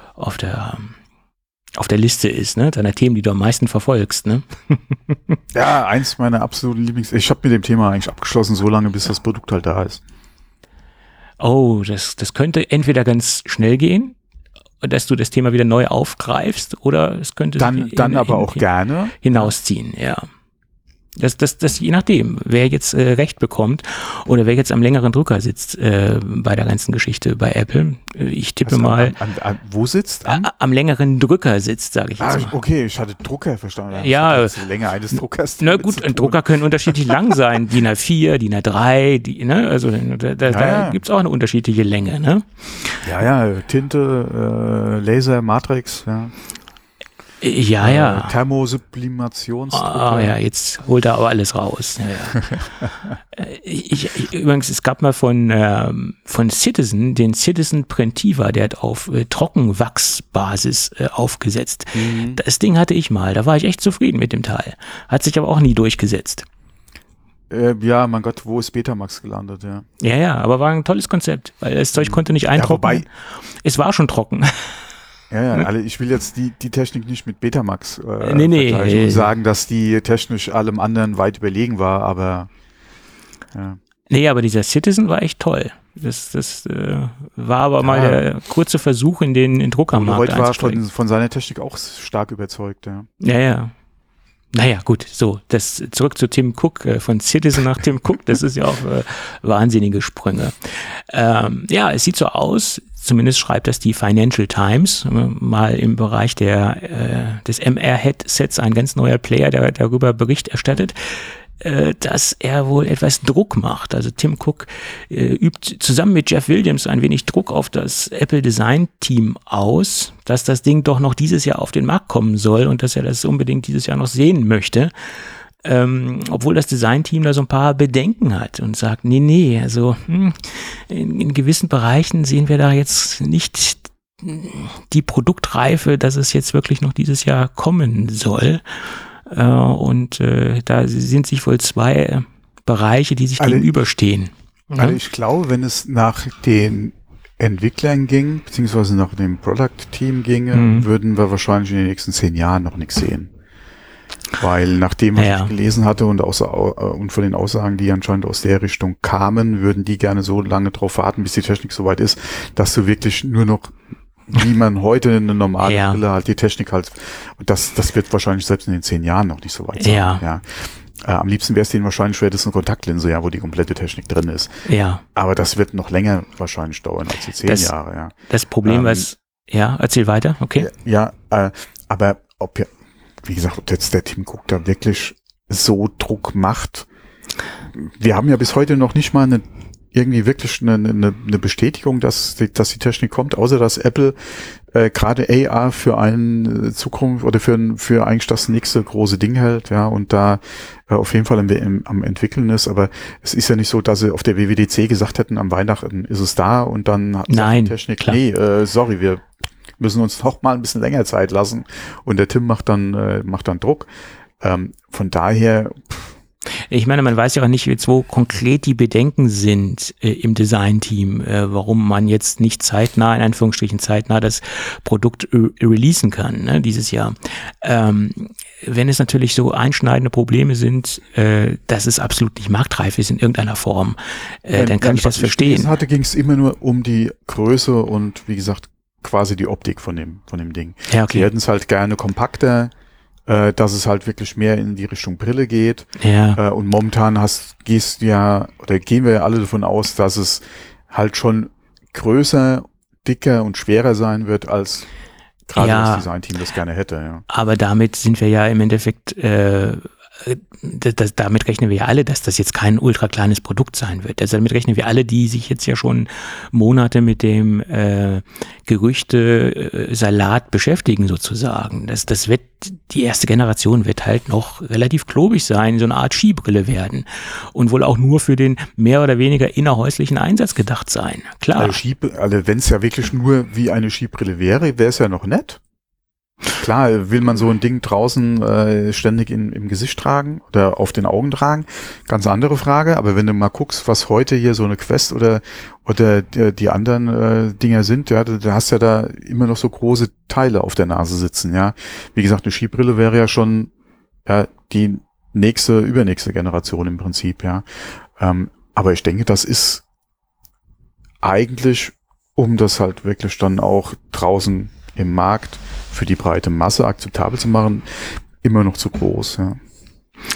Liste ist, ne? Deiner Themen, die du am meisten verfolgst, ne? Ja, eins meiner absoluten ich habe mit dem Thema eigentlich abgeschlossen, so lange, bis das Produkt halt da ist. Oh, das könnte entweder ganz schnell gehen, dass du das Thema wieder neu aufgreifst, oder es könnte dann aber auch gerne hinausziehen, ja. Das je nachdem, wer jetzt Recht bekommt oder wer jetzt am längeren Drücker sitzt bei der ganzen Geschichte bei Apple. Ich tippe mal. Wo sitzt? Am längeren Drücker sitzt, sage ich jetzt mal. Okay, ich hatte Drucker verstanden. Ja. Die Länge eines Druckers. Na gut, ein Drucker können unterschiedlich lang sein. DIN A4, DIN A3, ne? Also da gibt's auch eine unterschiedliche Länge, ne? Ja, Tinte, Laser, Matrix, ja. Ja. Thermosublimationsdrucker. Ja, jetzt holt er aber alles raus. Ja. Übrigens, es gab mal von Citizen, den Citizen Printiva, der hat auf Trockenwachsbasis aufgesetzt. Mhm. Das Ding hatte ich mal, da war ich echt zufrieden mit dem Teil. Hat sich aber auch nie durchgesetzt. Ja, mein Gott, wo ist Betamax gelandet, ja. Ja, aber war ein tolles Konzept, weil das Zeug konnte nicht eintrocknen. Es war schon trocken. Ja, also ich will jetzt die Technik nicht mit Betamax vergleichen und sagen, dass die technisch allem anderen weit überlegen war, aber ja. Nee, aber dieser Citizen war echt toll. Das war aber mal der kurze Versuch, in den Druckermarkt einzusteigen. War von seiner Technik auch stark überzeugt, ja. Ja. Naja, gut, so, zurück zu Tim Cook, von Citizen nach Tim Cook, das ist ja auch wahnsinnige Sprünge. Es sieht so aus, zumindest schreibt das die Financial Times, mal im Bereich des MR-Headsets ein ganz neuer Player, der darüber Bericht erstattet, dass er wohl etwas Druck macht. Also Tim Cook übt zusammen mit Jeff Williams ein wenig Druck auf das Apple Design Team aus, dass das Ding doch noch dieses Jahr auf den Markt kommen soll und dass er das unbedingt dieses Jahr noch sehen möchte. Obwohl das Design-Team da so ein paar Bedenken hat und sagt, nee, also in gewissen Bereichen sehen wir da jetzt nicht die Produktreife, dass es jetzt wirklich noch dieses Jahr kommen soll. Und da sind sich wohl zwei Bereiche, die sich gegenüberstehen. Also ich glaube, wenn es nach den Entwicklern ging, beziehungsweise nach dem Product-Team ginge, würden wir wahrscheinlich in den nächsten 10 Jahren noch nichts sehen. Weil nachdem was ich gelesen hatte und von den Aussagen, die anscheinend aus der Richtung kamen, würden die gerne so lange drauf warten, bis die Technik soweit ist, dass du wirklich nur noch, wie man heute eine normale Brille halt, die Technik halt, und das wird wahrscheinlich selbst in den 10 Jahren noch nicht so weit sein. Ja. Am liebsten wäre es denen wahrscheinlich spätestens eine Kontaktlinse, wo die komplette Technik drin ist. Ja. Aber das wird noch länger wahrscheinlich dauern als die 10 Jahre, ja. Das Problem, erzähl weiter, okay. Aber wie gesagt, ob jetzt der Tim Cook da wirklich so Druck macht. Wir haben ja bis heute noch nicht mal irgendwie wirklich eine Bestätigung, dass die Technik kommt, außer dass Apple gerade AR für eine Zukunft oder für eigentlich das nächste große Ding hält, ja, und da auf jeden Fall am entwickeln ist. Aber es ist ja nicht so, dass sie auf der WWDC gesagt hätten, am Weihnachten ist es da und dann hat die Technik, sorry, wir müssen uns noch mal ein bisschen länger Zeit lassen und der Tim macht dann Druck. Von daher. Ich meine, man weiß ja auch nicht jetzt, wo konkret die Bedenken sind im Design-Team, warum man jetzt nicht in Anführungsstrichen zeitnah das Produkt releasen kann, ne, dieses Jahr. Wenn es natürlich so einschneidende Probleme sind, dass es absolut nicht marktreif ist in irgendeiner Form, dann kann ich das verstehen. Ging es immer nur um die Größe und wie gesagt, quasi die Optik von dem Ding. Ja, okay. Die hätten es halt gerne kompakter, dass es halt wirklich mehr in die Richtung Brille geht. Ja. Und momentan gehen wir ja alle davon aus, dass es halt schon größer, dicker und schwerer sein wird, als gerade das Designteam das gerne hätte. Ja. Aber damit sind wir ja im Endeffekt damit rechnen wir ja alle, dass das jetzt kein ultra kleines Produkt sein wird. Also damit rechnen wir alle, die sich jetzt ja schon Monate mit dem Gerüchte-Salat beschäftigen sozusagen. Die erste Generation wird halt noch relativ klobig sein, so eine Art Skibrille werden und wohl auch nur für den mehr oder weniger innerhäuslichen Einsatz gedacht sein. Klar. Also wenn es ja wirklich nur wie eine Skibrille wäre, wäre es ja noch nett. Klar, will man so ein Ding draußen ständig im Gesicht tragen oder auf den Augen tragen, ganz andere Frage. Aber wenn du mal guckst, was heute hier so eine Quest oder die anderen Dinger sind, ja, da hast ja da immer noch so große Teile auf der Nase sitzen, ja. Wie gesagt, eine Skibrille wäre ja schon die übernächste Generation im Prinzip, ja. Aber ich denke, das ist eigentlich, um das halt wirklich dann auch draußen im Markt für die breite Masse akzeptabel zu machen, immer noch zu groß. Ja,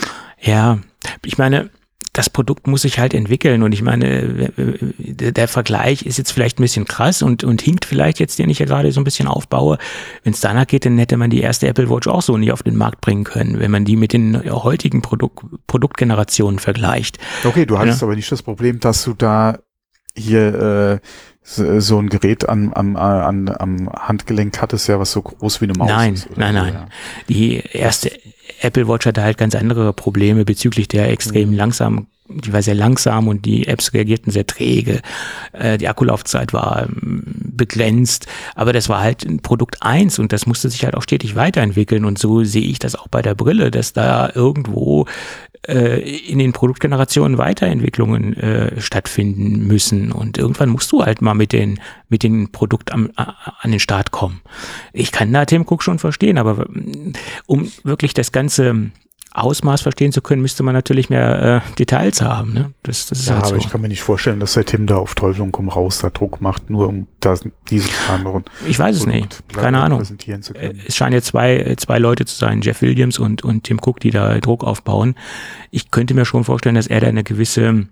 Ja, ich meine, das Produkt muss sich halt entwickeln und ich meine, der Vergleich ist jetzt vielleicht ein bisschen krass und hinkt vielleicht jetzt, den ich ja gerade so ein bisschen aufbaue. Wenn es danach geht, dann hätte man die erste Apple Watch auch so nicht auf den Markt bringen können, wenn man die mit den heutigen Produktgenerationen vergleicht. Okay, du hattest aber nicht das Problem, dass du da hier so ein Gerät am Handgelenk hattest, ja, was so groß wie eine Maus ist. Nein. Ja. Die erste Apple Watch hatte halt ganz andere Probleme bezüglich der extrem langsam, die war sehr langsam und die Apps reagierten sehr träge. Die Akkulaufzeit war begrenzt, aber das war halt ein Produkt 1 und das musste sich halt auch stetig weiterentwickeln und so sehe ich das auch bei der Brille, dass da irgendwo in den Produktgenerationen Weiterentwicklungen stattfinden müssen und irgendwann musst du halt mal mit den Produkt an den Start kommen. Ich kann da Tim Cook schon verstehen, aber um wirklich das ganze Ausmaß verstehen zu können, müsste man natürlich mehr Details haben. Ne? Das ist ja, halt aber so. Ich kann mir nicht vorstellen, dass der Tim da auf Teufel und komm raus da Druck macht, nur um diese anderen. Ich weiß es nicht. Keine Ahnung. Es scheinen jetzt zwei Leute zu sein, Jeff Williams und Tim Cook, die da Druck aufbauen. Ich könnte mir schon vorstellen, dass er da eine gewissen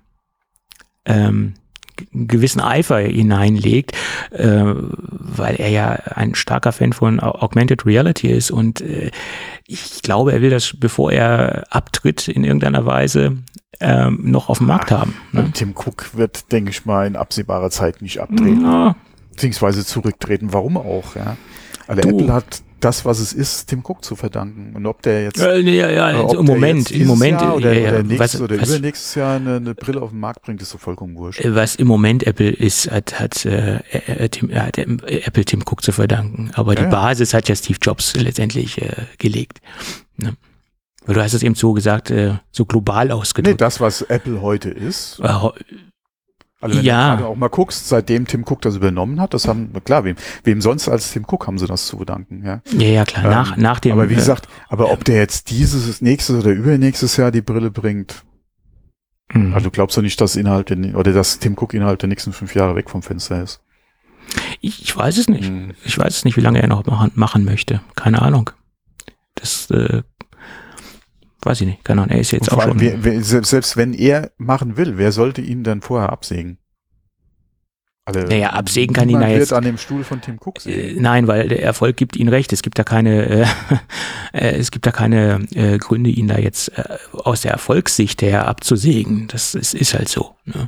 Eifer hineinlegt, weil er ja ein starker Fan von Augmented Reality ist und ich glaube, er will das, bevor er abtritt in irgendeiner Weise, noch auf dem Markt haben. Ne? Tim Cook wird, denke ich mal, in absehbarer Zeit nicht abtreten, beziehungsweise zurücktreten. Warum auch? Ja? Also Apple hat das, was es ist, Tim Cook zu verdanken. Und ob der jetzt im Moment oder nächstes oder übernächstes Jahr eine Brille auf den Markt bringt, ist so vollkommen wurscht. Was im Moment Apple ist, hat Apple Tim Cook zu verdanken. Aber die Basis hat ja Steve Jobs letztendlich gelegt. Ne? Weil du hast es eben so gesagt, so global ausgedrückt. Nee, das, was Apple heute ist. Also wenn du gerade auch mal guckst, seitdem Tim Cook das übernommen hat, das haben, klar, wem sonst als Tim Cook haben sie das zu verdanken, ja. Ja, klar, nach dem. Aber wie gesagt, ob der jetzt nächstes oder übernächstes Jahr die Brille bringt, also du glaubst doch nicht, dass dass Tim Cook innerhalb der nächsten 5 Jahre weg vom Fenster ist. Ich weiß es nicht. Ich weiß es nicht, wie lange er noch machen möchte. Keine Ahnung. Das, weiß ich nicht, keine Ahnung, er ist jetzt auch schon. Selbst wenn er machen will, wer sollte ihn dann vorher absägen? Absägen kann ihn ja jetzt. Wird an dem Stuhl von Tim Cook sehen. Nein, weil der Erfolg gibt ihm recht. Es gibt da keine Gründe, ihn da jetzt aus der Erfolgssicht her abzusägen. Das ist halt so. Ne?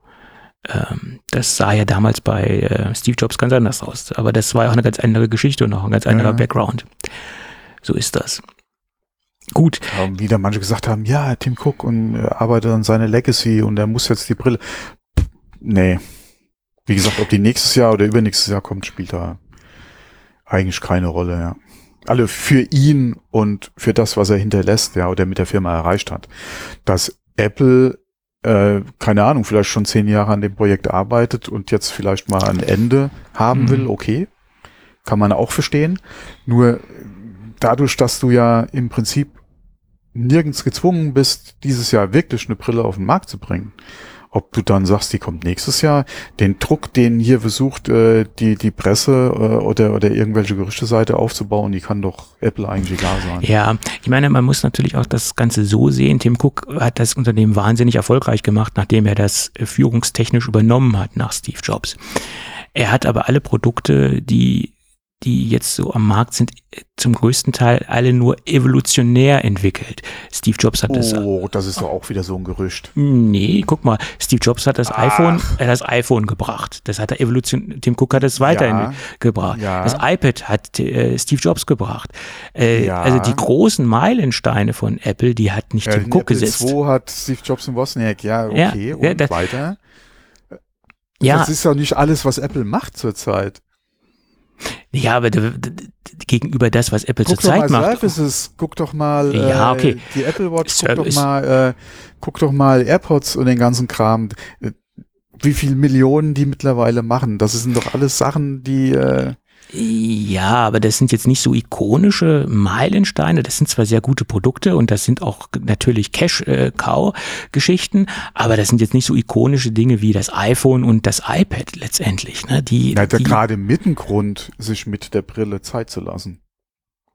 Das sah ja damals bei Steve Jobs ganz anders aus. Aber das war ja auch eine ganz andere Geschichte und auch ein ganz anderer Background. So ist das. Gut. Wieder manche gesagt haben, ja, Tim Cook und arbeitet an seiner Legacy und er muss jetzt die Brille. Nee. Wie gesagt, ob die nächstes Jahr oder übernächstes Jahr kommt, spielt da eigentlich keine Rolle, ja. Alle für ihn und für das, was er hinterlässt, ja, oder mit der Firma erreicht hat. Dass Apple, keine Ahnung, vielleicht schon 10 Jahre an dem Projekt arbeitet und jetzt vielleicht mal ein Ende haben will, okay. Kann man auch verstehen. Nur dadurch, dass du ja im Prinzip nirgends gezwungen bist, dieses Jahr wirklich eine Brille auf den Markt zu bringen. Ob du dann sagst, die kommt nächstes Jahr, den Druck, den hier versucht, die Presse oder irgendwelche Gerüchteseite aufzubauen, die kann doch Apple eigentlich egal sein. Ja, ich meine, man muss natürlich auch das Ganze so sehen. Tim Cook hat das Unternehmen wahnsinnig erfolgreich gemacht, nachdem er das führungstechnisch übernommen hat nach Steve Jobs. Er hat aber alle Produkte, die jetzt so am Markt sind, zum größten Teil alle nur evolutionär entwickelt. Steve Jobs hat das. Oh, das ist doch auch wieder so ein Gerücht. Nee, guck mal, Steve Jobs hat das iPhone gebracht. Das hat Tim Cook hat es weitergebracht. Ja. Das iPad hat Steve Jobs gebracht. Also die großen Meilensteine von Apple, die hat nicht Tim Cook gesetzt. Apple II hat Steve Jobs und Wozniak, okay, und weiter. Ja. Das ist doch nicht alles, was Apple macht zurzeit. Ja, aber gegenüber das, was Apple zurzeit macht. Services, guck doch mal die Apple Watch, guck doch mal AirPods und den ganzen Kram. Wie viele Millionen die mittlerweile machen. Das sind doch alles Sachen, die Ja, aber das sind jetzt nicht so ikonische Meilensteine. Das sind zwar sehr gute Produkte und das sind auch natürlich Cash-Cow-Geschichten, aber das sind jetzt nicht so ikonische Dinge wie das iPhone und das iPad letztendlich. Ne? Gerade mit dem Grund, sich mit der Brille Zeit zu lassen.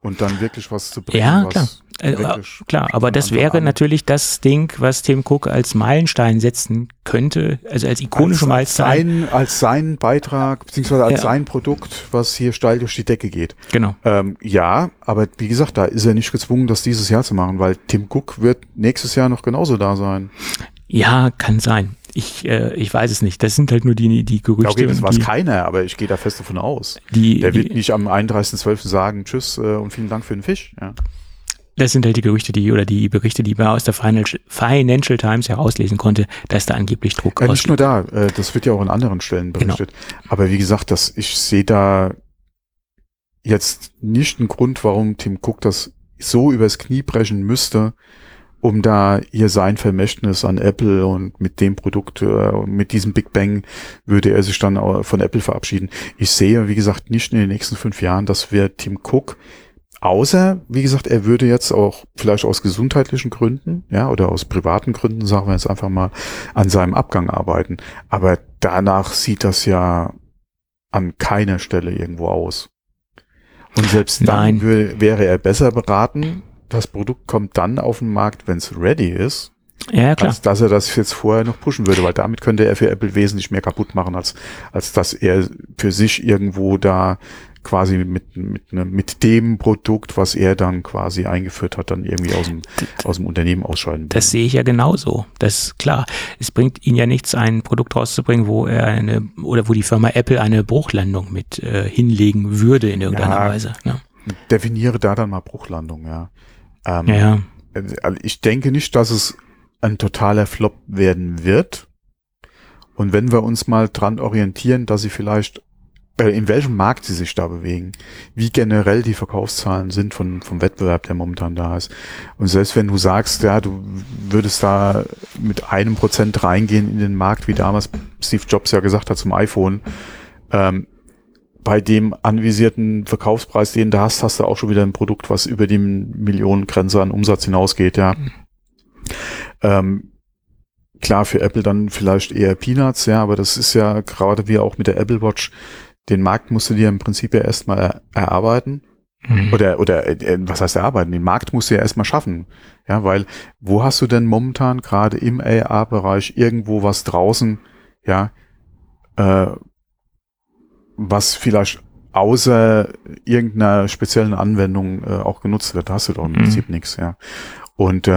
und dann wirklich was zu bringen. Ja, klar. Klar, aber das wäre natürlich das Ding, was Tim Cook als Meilenstein setzen könnte, also als ikonische Meilenstein. Als sein Beitrag, beziehungsweise als sein Produkt, was hier steil durch die Decke geht. Genau. Ja, aber wie gesagt, da ist er nicht gezwungen, das dieses Jahr zu machen, weil Tim Cook wird nächstes Jahr noch genauso da sein. Ja, kann sein. Ich weiß es nicht. Das sind halt nur die Gerüchte. Okay, das weiß keiner, aber ich gehe da fest davon aus. Der wird nicht am 31.12. sagen, tschüss und vielen Dank für den Fisch. Ja. Das sind halt die Gerüchte, die Berichte, die man aus der Financial Times herauslesen konnte, dass da angeblich Druck ausgeht. Nicht nur da, das wird ja auch an anderen Stellen berichtet. Genau. Aber wie gesagt, ich sehe da jetzt nicht einen Grund, warum Tim Cook das so übers Knie brechen müsste, um da ihr sein Vermächtnis an Apple und mit dem Produkt, mit diesem Big Bang würde er sich dann von Apple verabschieden. Ich sehe, wie gesagt, nicht in den nächsten 5 Jahren, dass wir Tim Cook, außer, wie gesagt, er würde jetzt auch vielleicht aus gesundheitlichen Gründen, ja, oder aus privaten Gründen, sagen wir jetzt einfach mal, an seinem Abgang arbeiten. Aber danach sieht das ja an keiner Stelle irgendwo aus. Und selbst dann wäre er besser beraten. Das Produkt kommt dann auf den Markt, wenn es ready ist, ja, klar. als dass er das jetzt vorher noch pushen würde, weil damit könnte er für Apple wesentlich mehr kaputt machen, als dass er für sich irgendwo da quasi mit dem Produkt, was er dann quasi eingeführt hat, dann irgendwie aus dem Unternehmen ausscheiden würde. Das sehe ich ja genauso. Das ist klar. Es bringt ihn ja nichts, ein Produkt rauszubringen, wo wo die Firma Apple eine Bruchlandung mit hinlegen würde in irgendeiner Weise. Ja. Definiere da dann mal Bruchlandung, ja. Ich denke nicht, dass es ein totaler Flop werden wird. Und wenn wir uns mal dran orientieren, dass sie vielleicht, in welchem Markt sie sich da bewegen, wie generell die Verkaufszahlen sind vom Wettbewerb, der momentan da ist. Und selbst wenn du sagst, ja, du würdest da mit 1% reingehen in den Markt, wie damals Steve Jobs ja gesagt hat zum iPhone, bei dem anvisierten Verkaufspreis, den du hast du auch schon wieder ein Produkt, was über die Millionengrenze an Umsatz hinausgeht, ja. Klar, für Apple dann vielleicht eher Peanuts, ja, aber das ist ja gerade wie auch mit der Apple Watch, den Markt musst du dir im Prinzip ja erstmal erarbeiten. Oder was heißt erarbeiten? Den Markt musst du ja erstmal schaffen. Ja, weil wo hast du denn momentan gerade im AR-Bereich irgendwo was draußen, ja, was vielleicht außer irgendeiner speziellen Anwendung auch genutzt wird, da hast du doch im Prinzip nichts, ja. Und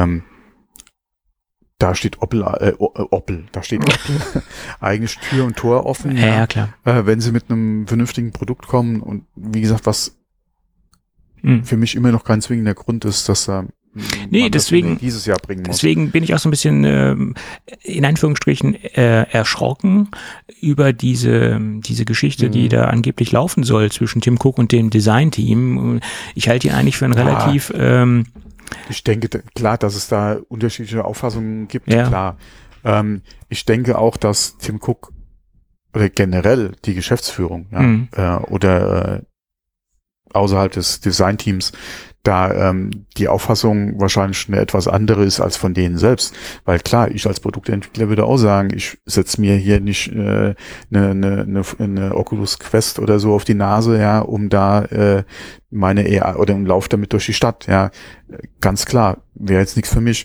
da steht da steht Apple eigentlich Tür und Tor offen. Ja, klar. Wenn sie mit einem vernünftigen Produkt kommen und wie gesagt, was für mich immer noch kein zwingender Grund ist, dass da deswegen dieses Jahr bringen muss. Deswegen bin ich auch so ein bisschen in Anführungsstrichen erschrocken über diese Geschichte, die da angeblich laufen soll zwischen Tim Cook und dem Design-Team. Ich halte ihn eigentlich für ein relativ ich denke, klar, dass es da unterschiedliche Auffassungen gibt, klar. Ich denke auch, dass Tim Cook oder generell die Geschäftsführung oder außerhalb des Designteams da die Auffassung wahrscheinlich eine etwas andere ist als von denen selbst. Weil klar, ich als Produktentwickler würde auch sagen, ich setze mir hier nicht eine Oculus Quest oder so auf die Nase, ja, um da meine AR oder laufe damit durch die Stadt, ja. Ganz klar, wäre jetzt nichts für mich.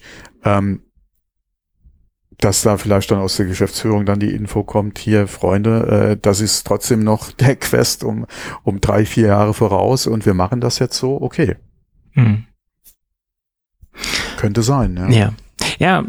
Dass da vielleicht dann aus der Geschäftsführung dann die Info kommt, hier, Freunde, das ist trotzdem noch der Quest um 3-4 Jahre voraus und wir machen das jetzt so, okay. Könnte sein, ja. Ja,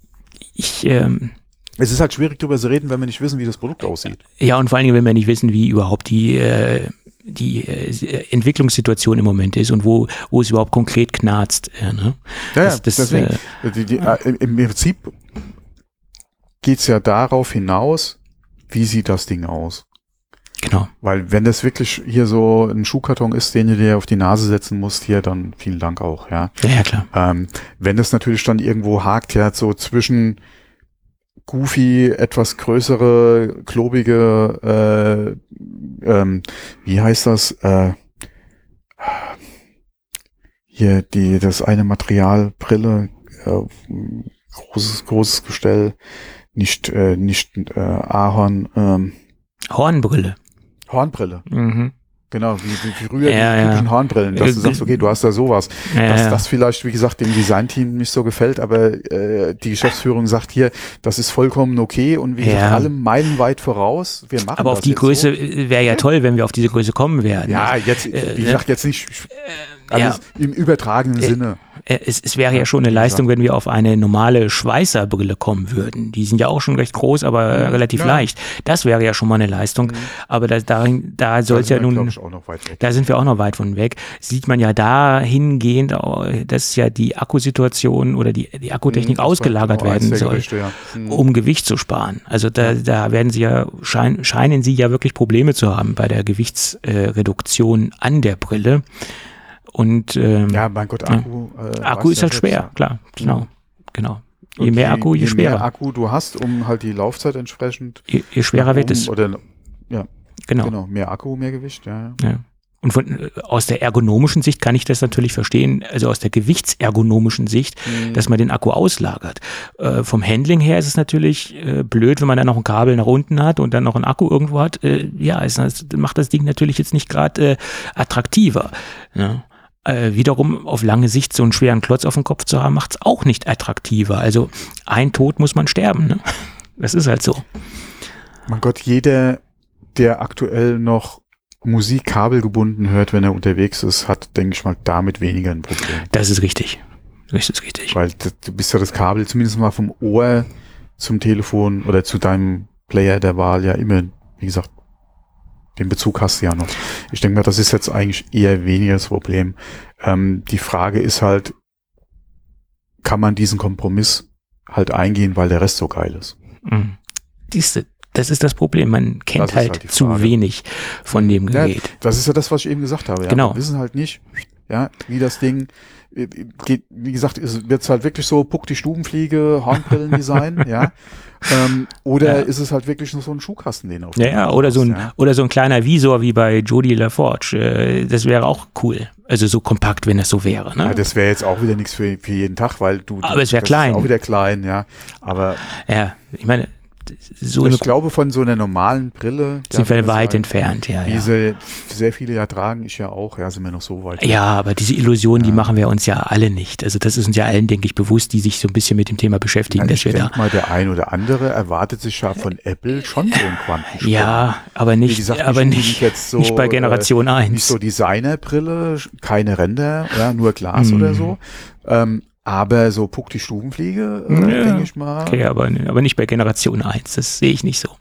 es ist halt schwierig darüber zu reden, wenn wir nicht wissen, wie das Produkt aussieht. Ja, und vor allen Dingen, wenn wir nicht wissen, wie überhaupt die Entwicklungssituation im Moment ist und wo es überhaupt konkret knarzt. Ne? Deswegen, im Prinzip geht es ja darauf hinaus, wie sieht das Ding aus? Genau. Weil wenn das wirklich hier so ein Schuhkarton ist, den du dir auf die Nase setzen musst, hier, dann vielen Dank auch, ja. Ja, klar. Wenn das natürlich dann irgendwo hakt, ja, so zwischen goofy, etwas größere, klobige, wie heißt das? Hier, das eine Material, Brille, großes Gestell, nicht Ahorn, Hornbrille. Hornbrille. Mhm. Genau, wie früher die typischen Hornbrillen, dass du sagst, okay, du hast da sowas. Dass das vielleicht, wie gesagt, dem Designteam nicht so gefällt, aber die Geschäftsführung sagt hier, das ist vollkommen okay und wir sind allem meilenweit voraus. Wir machen aber das auf die Größe wäre ja toll, wenn wir auf diese Größe kommen werden. Ja, jetzt, wie gesagt, jetzt nicht alles im übertragenen Sinne. Es wäre ja schon eine Leistung, wenn wir auf eine normale Schweißerbrille kommen würden. Die sind ja auch schon recht groß, aber relativ leicht. Das wäre ja schon mal eine Leistung. Aber da soll es ja nun, da sind wir auch noch weit von weg. Sieht man ja dahingehend, dass ja die Akkusituation oder die Akkutechnik ausgelagert werden soll, um Gewicht zu sparen. Also da werden sie ja, scheinen sie ja wirklich Probleme zu haben bei der Gewichtsreduktion an der Brille. Und ja, mein Gott, Akku ist halt schwer, klar, genau. Je mehr Akku, je schwerer. Je mehr Akku du hast, um halt die Laufzeit entsprechend. Je schwerer wird es. Oder, genau. Mehr Akku, mehr Gewicht, ja. Und aus der ergonomischen Sicht kann ich das natürlich verstehen, also aus der gewichtsergonomischen Sicht, dass man den Akku auslagert. Vom Handling her ist es natürlich blöd, wenn man dann noch ein Kabel nach unten hat und dann noch einen Akku irgendwo hat. Es macht das Ding natürlich jetzt nicht gerade attraktiver. Ja. Wiederum auf lange Sicht so einen schweren Klotz auf dem Kopf zu haben, macht es auch nicht attraktiver. Also ein Tod muss man sterben. Ne? Das ist halt so. Mein Gott, jeder, der aktuell noch Musik kabelgebunden hört, wenn er unterwegs ist, hat, denke ich mal, damit weniger ein Problem. Das ist richtig. Das ist richtig. Weil du bist ja das Kabel zumindest mal vom Ohr zum Telefon oder zu deinem Player der Wahl ja immer, wie gesagt, den Bezug hast du ja noch. Ich denke mal, das ist jetzt eigentlich eher weniger das Problem. Die Frage ist halt, kann man diesen Kompromiss halt eingehen, weil der Rest so geil ist? Das ist das Problem. Man kennt halt zu wenig von dem Gerät. Ja, das ist ja das, was ich eben gesagt habe. Ja? Genau. Wir wissen halt nicht, wie das Ding geht. Wie gesagt, wird es halt wirklich so Puck die Stubenfliege, Hornbrillendesign, oder ist es halt wirklich nur so ein Schuhkasten, den auf oder so ein kleiner Visor wie bei Jody LaForge. Das wäre auch cool. Also so kompakt, wenn das so wäre. Ne? Ja, das wäre jetzt auch wieder nichts für jeden Tag, weil aber es wäre klein. Ist auch wieder klein, ja. Aber ich meine, ich glaube, von so einer normalen Brille sind wir weit entfernt, Diese sehr viele ja tragen, ich ja auch, sind wir noch so weit. Ja, aber diese Illusion, die machen wir uns ja alle nicht. Also das ist uns ja allen, denke ich, bewusst, die sich so ein bisschen mit dem Thema beschäftigen. Ich denke mal, der ein oder andere erwartet sich ja von Apple schon so einen Quantensprung. Ja, aber nicht bei Generation 1. Nicht so Designerbrille, keine Ränder, nur Glas oder so. Aber so Puck die Stubenfliege, denke ich mal. Okay, aber nicht bei Generation 1, das sehe ich nicht so.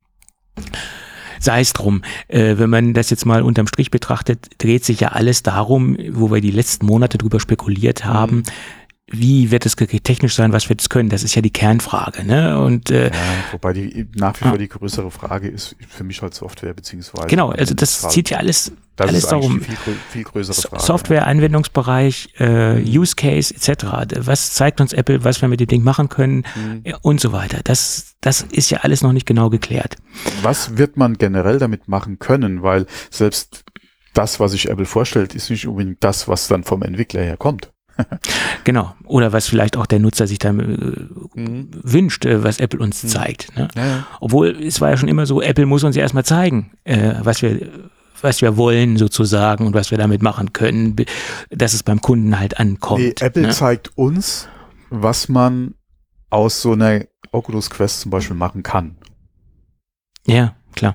Sei es drum, wenn man das jetzt mal unterm Strich betrachtet, dreht sich ja alles darum, wo wir die letzten Monate drüber spekuliert haben, wie wird das Gerät technisch sein, was wird es können? Das ist ja die Kernfrage. Ne? Und, wobei nach wie vor die größere Frage ist für mich halt Software beziehungsweise. Genau, also das zieht ja alles darum. Viel größere Frage. Software, Anwendungsbereich, Use Case etc. Was zeigt uns Apple, was wir mit dem Ding machen können und so weiter. Das ist ja alles noch nicht genau geklärt. Was wird man generell damit machen können? Weil selbst das, was sich Apple vorstellt, ist nicht unbedingt das, was dann vom Entwickler her kommt. Genau. Oder was vielleicht auch der Nutzer sich dann wünscht, was Apple uns zeigt. Ne? Ja. Obwohl, es war ja schon immer so, Apple muss uns ja erstmal zeigen, was wir wollen sozusagen und was wir damit machen können, dass es beim Kunden halt ankommt. Nee, Apple zeigt uns, was man aus so einer Oculus Quest zum Beispiel machen kann. Ja, klar.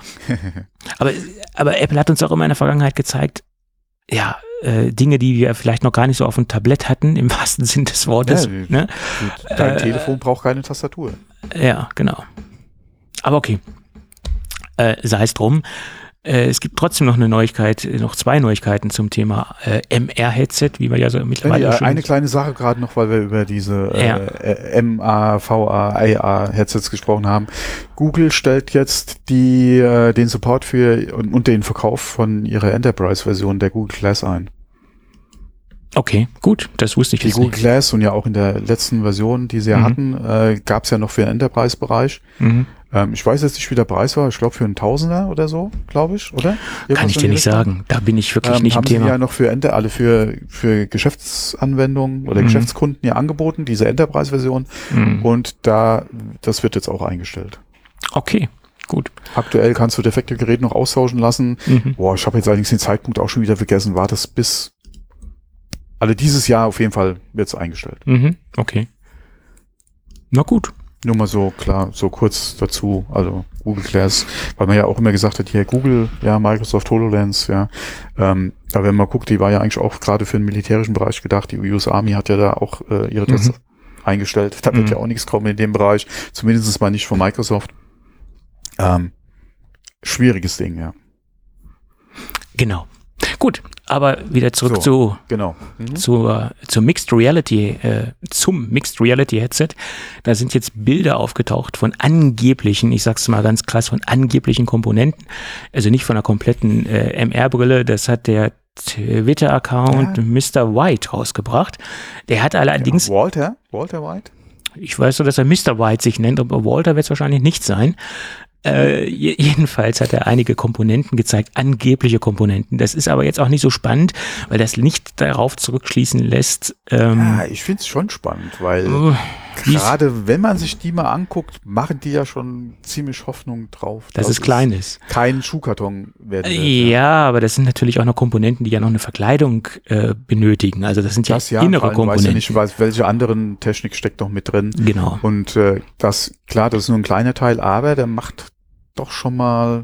aber Apple hat uns auch immer in der Vergangenheit gezeigt, Dinge, die wir vielleicht noch gar nicht so auf dem Tablett hatten, im wahrsten Sinn des Wortes. Ne? Dein Telefon braucht keine Tastatur. Ja, genau. Aber okay. Sei es drum. Es gibt trotzdem noch noch zwei Neuigkeiten zum Thema MR-Headset, wie wir ja so mittlerweile schon... Eine kleine Sache gerade noch, weil wir über diese MA, VA, AR-Headsets gesprochen haben. Google stellt jetzt den Support für und den Verkauf von ihrer Enterprise-Version der Google Glass ein. Okay, gut, das wusste ich jetzt nicht. Die Google Glass und ja auch in der letzten Version, die sie hatten, gab es ja noch für den Enterprise-Bereich. Ich weiß jetzt nicht, wie der Preis war. Ich glaube für einen Tausender oder so, glaube ich, oder? Kann ich dir nicht sagen. Da bin ich wirklich nicht im Thema. Haben sie ja noch für Geschäftsanwendungen oder Geschäftskunden ja angeboten, diese Enterprise-Version. Und das wird jetzt auch eingestellt. Okay, Gut. Aktuell kannst du defekte Geräte noch austauschen lassen. Boah, ich habe jetzt allerdings den Zeitpunkt auch schon wieder vergessen. War das also dieses Jahr auf jeden Fall wird es eingestellt. Okay. Na gut. Nur mal so, klar, so kurz dazu, also Google Glass, weil man ja auch immer gesagt hat, hier Google, ja, Microsoft HoloLens, ja. Aber wenn man guckt, die war ja eigentlich auch gerade für den militärischen Bereich gedacht. Die US Army hat ja da auch ihre Tests eingestellt. Da wird ja auch nichts kommen in dem Bereich, zumindest mal nicht von Microsoft. Schwieriges Ding, ja. Genau. Gut, aber wieder zurück zum Mixed Reality Headset. Da sind jetzt Bilder aufgetaucht von angeblichen, ich sag's mal ganz krass, von angeblichen Komponenten. Also nicht von einer kompletten MR-Brille. Das hat der Twitter-Account Mr. White rausgebracht. Der hat allerdings... Ja, Walter White? Ich weiß nur, dass er Mr. White sich nennt, aber Walter wird es wahrscheinlich nicht sein. Jedenfalls hat er einige Komponenten gezeigt, angebliche Komponenten. Das ist aber jetzt auch nicht so spannend, weil das nicht darauf zurückschließen lässt. Ja, ich finde es schon spannend, weil gerade wenn man sich die mal anguckt, machen die ja schon ziemlich Hoffnung drauf. Dass es klein ist. Kein Schuhkarton werden wird. Ja, aber das sind natürlich auch noch Komponenten, die ja noch eine Verkleidung benötigen. Also das sind ja innere Komponenten. Ich weiß ja nicht, welche anderen Technik steckt noch mit drin. Genau. Und das ist nur ein kleiner Teil, aber der macht doch schon mal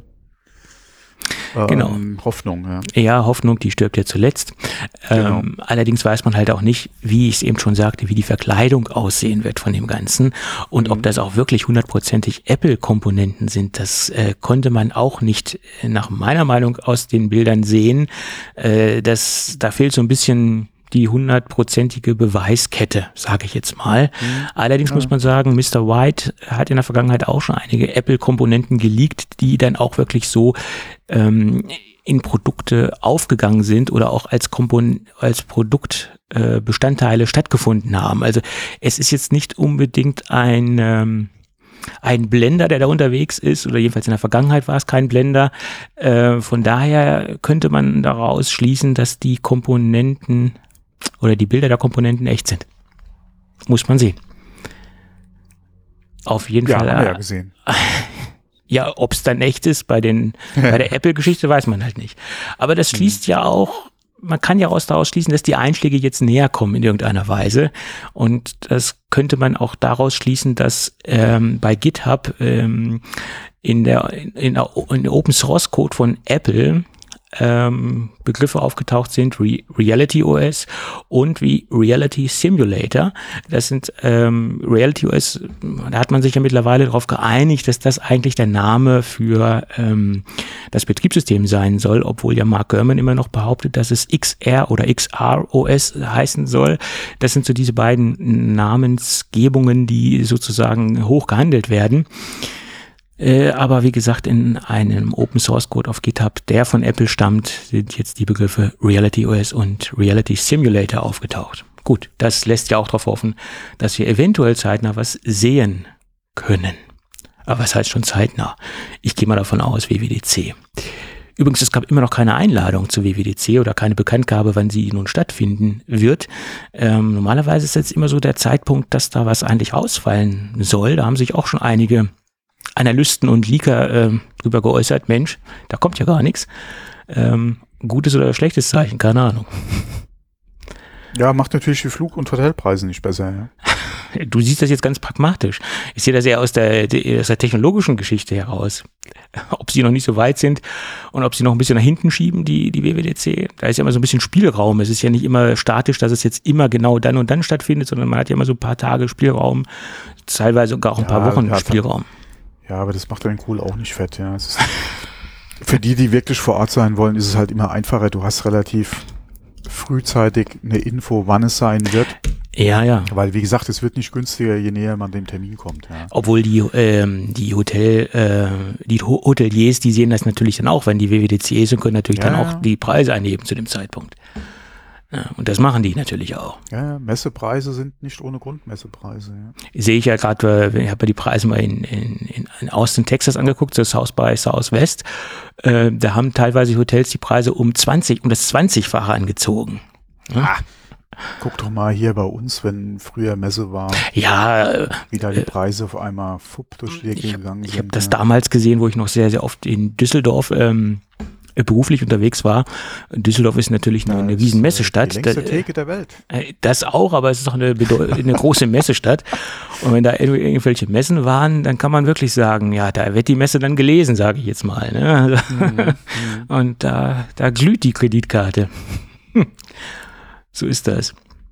Hoffnung. Ja, Hoffnung, die stirbt ja zuletzt. Genau. Allerdings weiß man halt auch nicht, wie ich es eben schon sagte, wie die Verkleidung aussehen wird von dem Ganzen und ob das auch wirklich 100%ig Apple-Komponenten sind. Das konnte man auch nicht nach meiner Meinung aus den Bildern sehen. Da fehlt so ein bisschen die 100%ige Beweiskette, sage ich jetzt mal. Allerdings muss man sagen, Mr. White hat in der Vergangenheit auch schon einige Apple-Komponenten geleakt, die dann auch wirklich so in Produkte aufgegangen sind oder auch als Produktbestandteile stattgefunden haben. Also es ist jetzt nicht unbedingt ein Blender, der da unterwegs ist, oder jedenfalls in der Vergangenheit war es kein Blender. Von daher könnte man daraus schließen, dass die Komponenten oder die Bilder der Komponenten echt sind. Muss man sehen. Auf jeden Fall. Haben wir ja gesehen. Ja, ob es dann echt ist bei der Apple-Geschichte, weiß man halt nicht. Aber das schließt ja auch, man kann ja daraus schließen, dass die Einschläge jetzt näher kommen in irgendeiner Weise. Und das könnte man auch daraus schließen, dass bei GitHub in der Open Source Code von Apple Begriffe aufgetaucht sind, Reality OS und wie Reality Simulator. Das sind Reality OS, da hat man sich ja mittlerweile darauf geeinigt, dass das eigentlich der Name für das Betriebssystem sein soll, obwohl ja Mark Gurman immer noch behauptet, dass es XR oder XR OS heißen soll. Das sind so diese beiden Namensgebungen, die sozusagen hoch gehandelt werden. Aber wie gesagt, in einem Open Source Code auf GitHub, der von Apple stammt, sind jetzt die Begriffe Reality OS und Reality Simulator aufgetaucht. Gut, das lässt ja auch darauf hoffen, dass wir eventuell zeitnah was sehen können. Aber was heißt schon zeitnah? Ich gehe mal davon aus, WWDC. Übrigens, es gab immer noch keine Einladung zu WWDC oder keine Bekanntgabe, wann sie nun stattfinden wird. Normalerweise ist jetzt immer so der Zeitpunkt, dass da was eigentlich ausfallen soll. Da haben sich auch schon einige Analysten und Leaker drüber geäußert, Mensch, da kommt ja gar nichts. Gutes oder schlechtes Zeichen, keine Ahnung. Ja, macht natürlich die Flug- und Hotelpreise nicht besser. Ja. Du siehst das jetzt ganz pragmatisch. Ich sehe das eher aus der technologischen Geschichte heraus. Ob sie noch nicht so weit sind und ob sie noch ein bisschen nach hinten schieben, die WWDC. Da ist ja immer so ein bisschen Spielraum. Es ist ja nicht immer statisch, dass es jetzt immer genau dann und dann stattfindet, sondern man hat ja immer so ein paar Tage Spielraum, teilweise sogar auch ein paar Wochen Spielraum. Ja, aber das macht den Kohl auch nicht fett. Ja. Es ist für die wirklich vor Ort sein wollen, ist es halt immer einfacher. Du hast relativ frühzeitig eine Info, wann es sein wird. Ja. Weil, wie gesagt, es wird nicht günstiger, je näher man dem Termin kommt. Ja. Obwohl die Hoteliers, die sehen das natürlich dann auch, wenn die WWDC ist und können natürlich dann auch die Preise anheben zu dem Zeitpunkt. Ja, und das machen die natürlich auch. Ja, Messepreise sind nicht ohne Grund Messepreise. Ja. Sehe ich ja gerade, ich habe ja die Preise mal in Austin, Texas angeguckt, das South by Southwest. Da haben teilweise Hotels die Preise um das 20-fache angezogen. Ja? Guck doch mal hier bei uns, wenn früher Messe war. Ja. Wie da die Preise auf einmal durch die Decke gegangen sind. Ich habe das damals gesehen, wo ich noch sehr, sehr oft in Düsseldorf beruflich unterwegs war. Düsseldorf ist natürlich eine riesen Messestadt. Die längste Theke der Welt. Das auch, aber es ist auch eine große Messestadt. Und wenn da irgendwelche Messen waren, dann kann man wirklich sagen, ja, da wird die Messe dann gelesen, sage ich jetzt mal. Ne? Und da glüht die Kreditkarte. So ist das.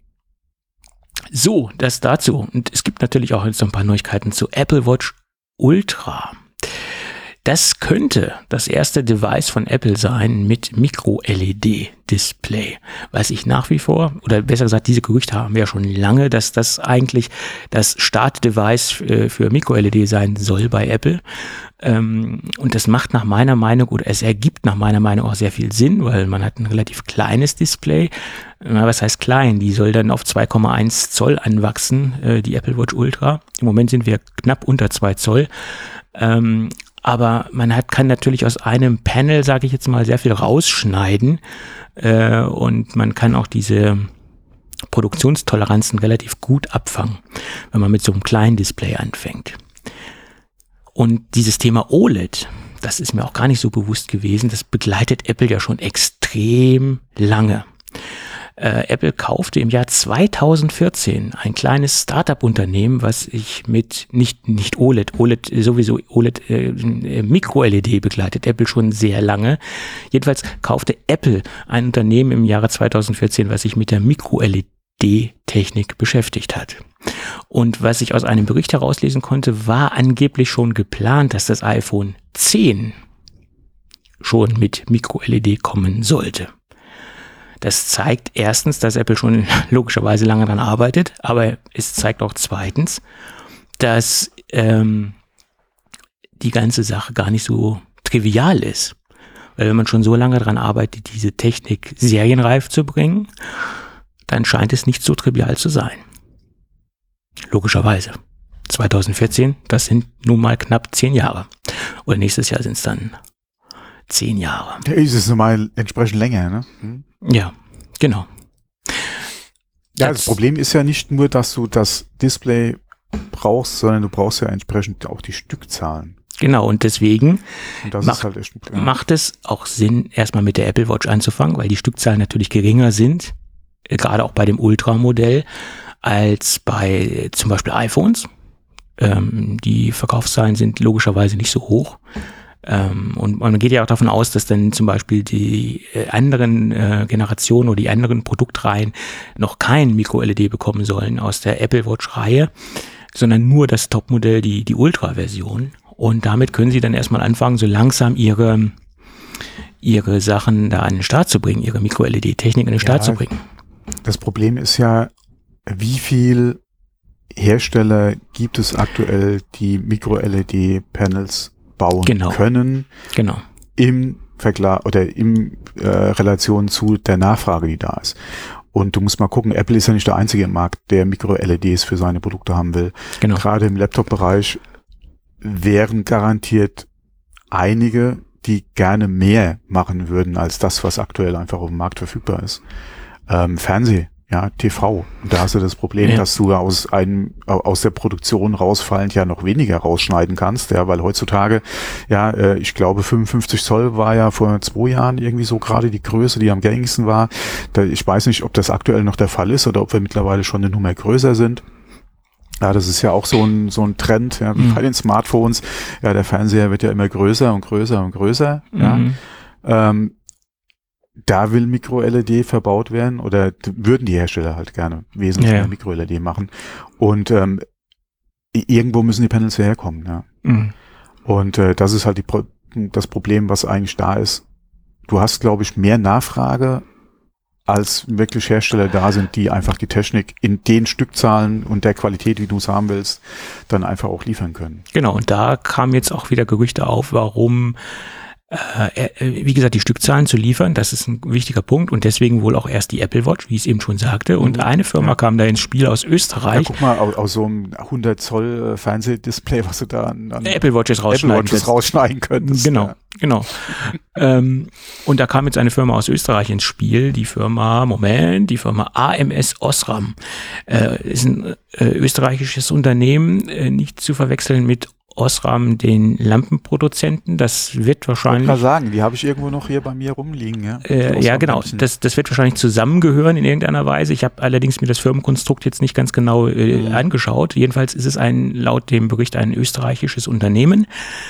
So, das dazu. Und es gibt natürlich auch jetzt noch ein paar Neuigkeiten zu Apple Watch Ultra. Das könnte das erste Device von Apple sein mit Micro-LED-Display, was ich nach wie vor, oder besser gesagt, diese Gerüchte haben wir ja schon lange, dass das eigentlich das Startdevice für Micro-LED sein soll bei Apple. Und das macht nach meiner Meinung, oder es ergibt nach meiner Meinung auch sehr viel Sinn, weil man hat ein relativ kleines Display. Was heißt klein? Die soll dann auf 2,1 Zoll anwachsen, die Apple Watch Ultra. Im Moment sind wir knapp unter 2 Zoll. Aber man kann natürlich aus einem Panel, sage ich jetzt mal, sehr viel rausschneiden und man kann auch diese Produktionstoleranzen relativ gut abfangen, wenn man mit so einem kleinen Display anfängt. Und dieses Thema OLED, das ist mir auch gar nicht so bewusst gewesen, das begleitet Apple ja schon extrem lange. Apple kaufte im Jahr 2014 ein kleines Startup-Unternehmen, was sich mit nicht OLED sowieso Micro-LED begleitet, Apple schon sehr lange. Jedenfalls kaufte Apple ein Unternehmen im Jahre 2014, was sich mit der Micro-LED-Technik beschäftigt hat. Und was ich aus einem Bericht herauslesen konnte, war angeblich schon geplant, dass das iPhone 10 schon mit Micro-LED kommen sollte. Das zeigt erstens, dass Apple schon logischerweise lange daran arbeitet, aber es zeigt auch zweitens, dass die ganze Sache gar nicht so trivial ist. Weil wenn man schon so lange daran arbeitet, diese Technik serienreif zu bringen, dann scheint es nicht so trivial zu sein. Logischerweise. 2014, das sind nun mal knapp 10 Jahre. Oder nächstes Jahr sind es dann 10 Jahre. Der ist es normal entsprechend länger, ne? Ja, genau. Ja, das Problem ist ja nicht nur, dass du das Display brauchst, sondern du brauchst ja entsprechend auch die Stückzahlen. Genau, und deswegen halt macht es auch Sinn, erstmal mit der Apple Watch anzufangen, weil die Stückzahlen natürlich geringer sind, gerade auch bei dem Ultra-Modell, als bei zum Beispiel iPhones. Die Verkaufszahlen sind logischerweise nicht so hoch. Und man geht ja auch davon aus, dass dann zum Beispiel die anderen Generationen oder die anderen Produktreihen noch kein Micro-LED bekommen sollen aus der Apple Watch-Reihe, sondern nur das Topmodell, die Ultra-Version. Und damit können sie dann erstmal anfangen, so langsam ihre Sachen da an den Start zu bringen, ihre Micro-LED-Technik an den Start zu bringen. Das Problem ist ja, wie viel Hersteller gibt es aktuell, die Micro-LED-Panels bauen können, im Vergleich oder in Relation zu der Nachfrage, die da ist. Und du musst mal gucken, Apple ist ja nicht der einzige im Markt, der Micro-LEDs für seine Produkte haben will. Genau. Gerade im Laptop-Bereich wären garantiert einige, die gerne mehr machen würden als das, was aktuell einfach auf dem Markt verfügbar ist. Fernseh. Ja, TV. Und da hast du das Problem, dass du aus der Produktion rausfallend ja noch weniger rausschneiden kannst, ja, weil heutzutage, ich glaube 55 Zoll war ja vor 2 Jahren irgendwie so gerade die Größe, die am gängigsten war. Ich weiß nicht, ob das aktuell noch der Fall ist oder ob wir mittlerweile schon eine Nummer größer sind. Ja, das ist ja auch so ein Trend, ja, wie bei den Smartphones. Ja, der Fernseher wird ja immer größer und größer und größer, ja. Da will Micro-LED verbaut werden oder würden die Hersteller halt gerne wesentlich mehr Micro-LED machen. Und irgendwo müssen die Panels herkommen. Ja. Und das ist halt das Problem, was eigentlich da ist. Du hast, glaube ich, mehr Nachfrage, als wirklich Hersteller da sind, die einfach die Technik in den Stückzahlen und der Qualität, wie du es haben willst, dann einfach auch liefern können. Genau, und da kamen jetzt auch wieder Gerüchte auf, warum wie gesagt, die Stückzahlen zu liefern, das ist ein wichtiger Punkt und deswegen wohl auch erst die Apple Watch, wie ich es eben schon sagte. Und eine Firma kam da ins Spiel aus Österreich. Ja, guck mal, aus so einem 100 Zoll Fernsehdisplay, was du da an Apple Watches rausschneiden könntest. Genau. Genau. Und da kam jetzt eine Firma aus Österreich ins Spiel, die Firma AMS Osram. Ist ein österreichisches Unternehmen, nicht zu verwechseln mit Osram, den Lampenproduzenten. Das wird wahrscheinlich... Ich wollte mal sagen, die habe ich irgendwo noch hier bei mir rumliegen. Ja, ja genau. Das wird wahrscheinlich zusammengehören in irgendeiner Weise. Ich habe allerdings mir das Firmenkonstrukt jetzt nicht ganz genau angeschaut. Jedenfalls ist es laut dem Bericht ein österreichisches Unternehmen.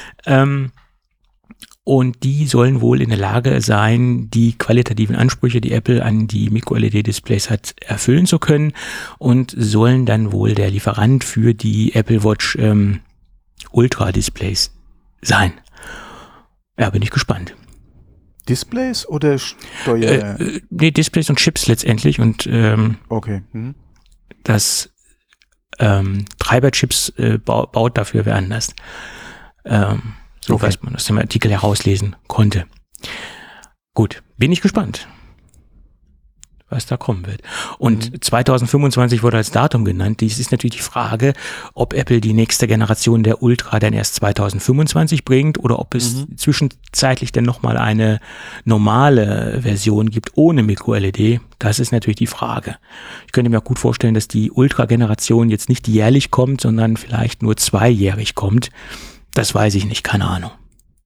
Und die sollen wohl in der Lage sein, die qualitativen Ansprüche, die Apple an die Micro-LED-Displays hat, erfüllen zu können und sollen dann wohl der Lieferant für die Apple Watch Ultra-Displays sein. Ja, bin ich gespannt. Displays oder Steuer? Nee, Displays und Chips letztendlich und okay. das Treiberchips baut dafür wer anders. So okay. Weiß man, dass der Artikel herauslesen konnte. Gut, bin ich gespannt, was da kommen wird. Und 2025 wurde als Datum genannt. Dies ist natürlich die Frage, ob Apple die nächste Generation der Ultra dann erst 2025 bringt oder ob es zwischenzeitlich dann nochmal eine normale Version gibt ohne Micro-LED. Das ist natürlich die Frage. Ich könnte mir auch gut vorstellen, dass die Ultra-Generation jetzt nicht jährlich kommt, sondern vielleicht nur 2-jährig kommt. Das weiß ich nicht, keine Ahnung.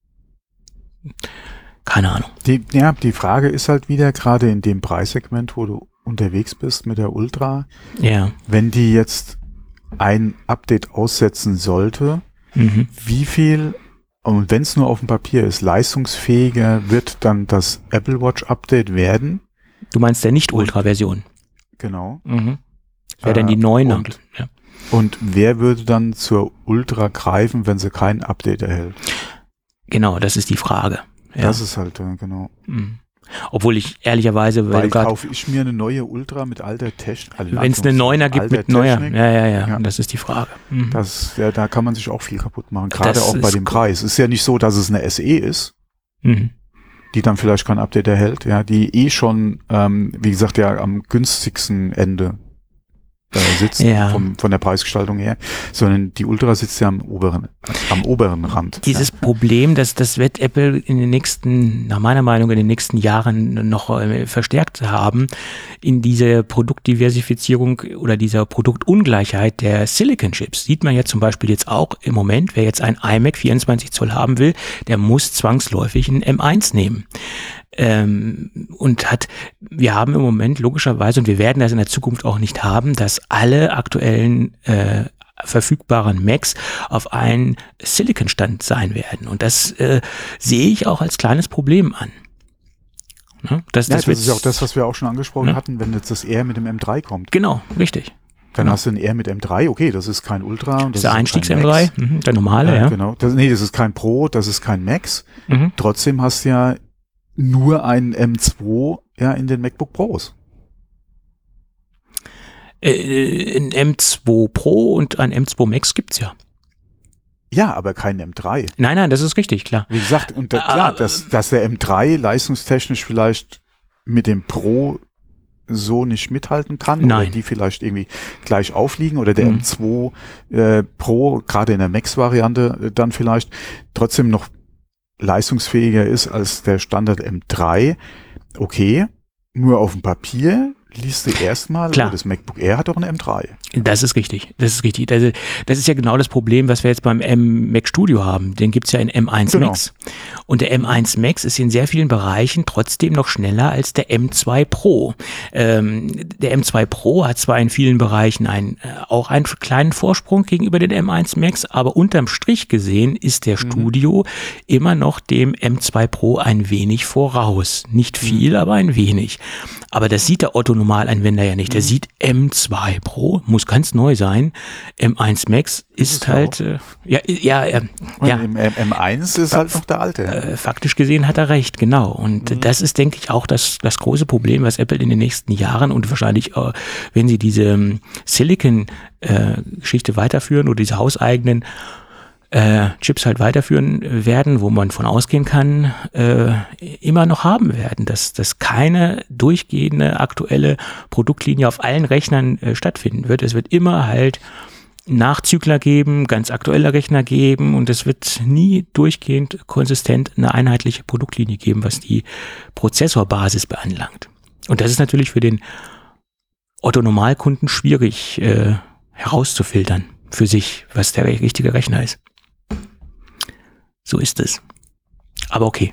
Keine Ahnung. Die Frage ist halt wieder, gerade in dem Preissegment, wo du unterwegs bist mit der Ultra, wenn die jetzt ein Update aussetzen sollte, wie viel, und wenn es nur auf dem Papier ist, leistungsfähiger wird dann das Apple Watch Update werden? Du meinst der Nicht-Ultra-Version? Genau. Wäre dann die 9er. Und wer würde dann zur Ultra greifen, wenn sie kein Update erhält? Genau, das ist die Frage. Ja. Das ist halt, genau. Obwohl ich ehrlicherweise... Weil kaufe ich mir eine neue Ultra mit alter Technik. Wenn es eine 9er gibt mit neuer. Ja, das ist die Frage. Da kann man sich auch viel kaputt machen. Gerade auch bei dem Preis. Es ist ja nicht so, dass es eine SE ist, die dann vielleicht kein Update erhält, die schon, wie gesagt, am günstigsten Ende sitzt von der Preisgestaltung her, sondern die Ultra sitzt ja am oberen Rand. Dieses Problem, das wird Apple nach meiner Meinung in den nächsten Jahren noch verstärkt haben, in dieser Produktdiversifizierung oder dieser Produktungleichheit der Silicon Chips. Sieht man ja zum Beispiel jetzt auch im Moment, wer jetzt ein iMac 24 Zoll haben will, der muss zwangsläufig einen M1 nehmen. Wir haben im Moment logischerweise, und wir werden das in der Zukunft auch nicht haben, dass alle aktuellen verfügbaren Macs auf einen Silicon-Stand sein werden. Und das sehe ich auch als kleines Problem an. Ne? Das ist ja auch das, was wir auch schon angesprochen hatten, wenn jetzt das R mit dem M3 kommt. Genau, richtig. Dann hast du ein R mit M3, okay, das ist kein Ultra. Das ist der Einstiegs-M3, der normale, Genau. Das ist kein Pro, das ist kein Max. Trotzdem hast du ja nur einen M2 in den MacBook Pros. Ein M2 Pro und ein M2 Max gibt's ja. Ja, aber kein M3. Nein, das ist richtig, klar. Wie gesagt, und klar, dass der M3 leistungstechnisch vielleicht mit dem Pro so nicht mithalten kann. Oder die vielleicht irgendwie gleich aufliegen oder der M2 Pro, gerade in der Max-Variante dann vielleicht trotzdem noch leistungsfähiger ist als der Standard M3, okay, nur auf dem Papier liest du erstmal, das MacBook Air hat doch ein M3. Das ist richtig. Das ist ja genau das Problem, was wir jetzt beim Mac Studio haben. Den gibt's ja in M1 Max. Und der M1 Max ist in sehr vielen Bereichen trotzdem noch schneller als der M2 Pro. Der M2 Pro hat zwar in vielen Bereichen auch einen kleinen Vorsprung gegenüber den M1 Max, aber unterm Strich gesehen ist der Studio immer noch dem M2 Pro ein wenig voraus. Nicht viel, aber ein wenig. Aber das sieht der Otto-Normalanwender ja nicht. Der sieht M2 Pro, muss ganz neu sein. M1 Max ist halt, M1 ist halt noch der alte. Faktisch gesehen hat er recht, genau. Und das ist, denke ich, auch das große Problem, was Apple in den nächsten Jahren und wahrscheinlich, wenn sie diese Silicon-Geschichte weiterführen oder diese hauseigenen Chips halt weiterführen werden, wo man von ausgehen kann, immer noch haben werden, dass keine durchgehende aktuelle Produktlinie auf allen Rechnern stattfinden wird. Es wird immer halt Nachzügler geben, ganz aktuelle Rechner geben und es wird nie durchgehend konsistent eine einheitliche Produktlinie geben, was die Prozessorbasis beanlangt. Und das ist natürlich für den Otto-Normalkunden schwierig herauszufiltern für sich, was der richtige Rechner ist. So ist es. Aber okay,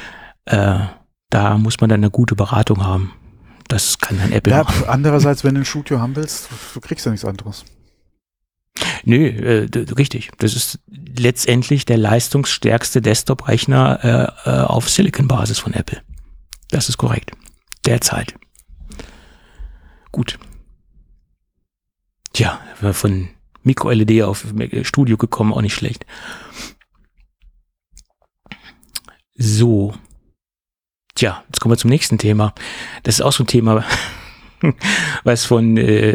da muss man dann eine gute Beratung haben. Das kann dann Apple machen. Andererseits, wenn du ein Studio haben willst, du kriegst ja nichts anderes. Nö, richtig. Das ist letztendlich der leistungsstärkste Desktop-Rechner auf Silicon-Basis von Apple. Das ist korrekt. Derzeit. Gut. Tja, von Micro-LED auf Studio gekommen, auch nicht schlecht. So. Tja, jetzt kommen wir zum nächsten Thema. Das ist auch so ein Thema, was von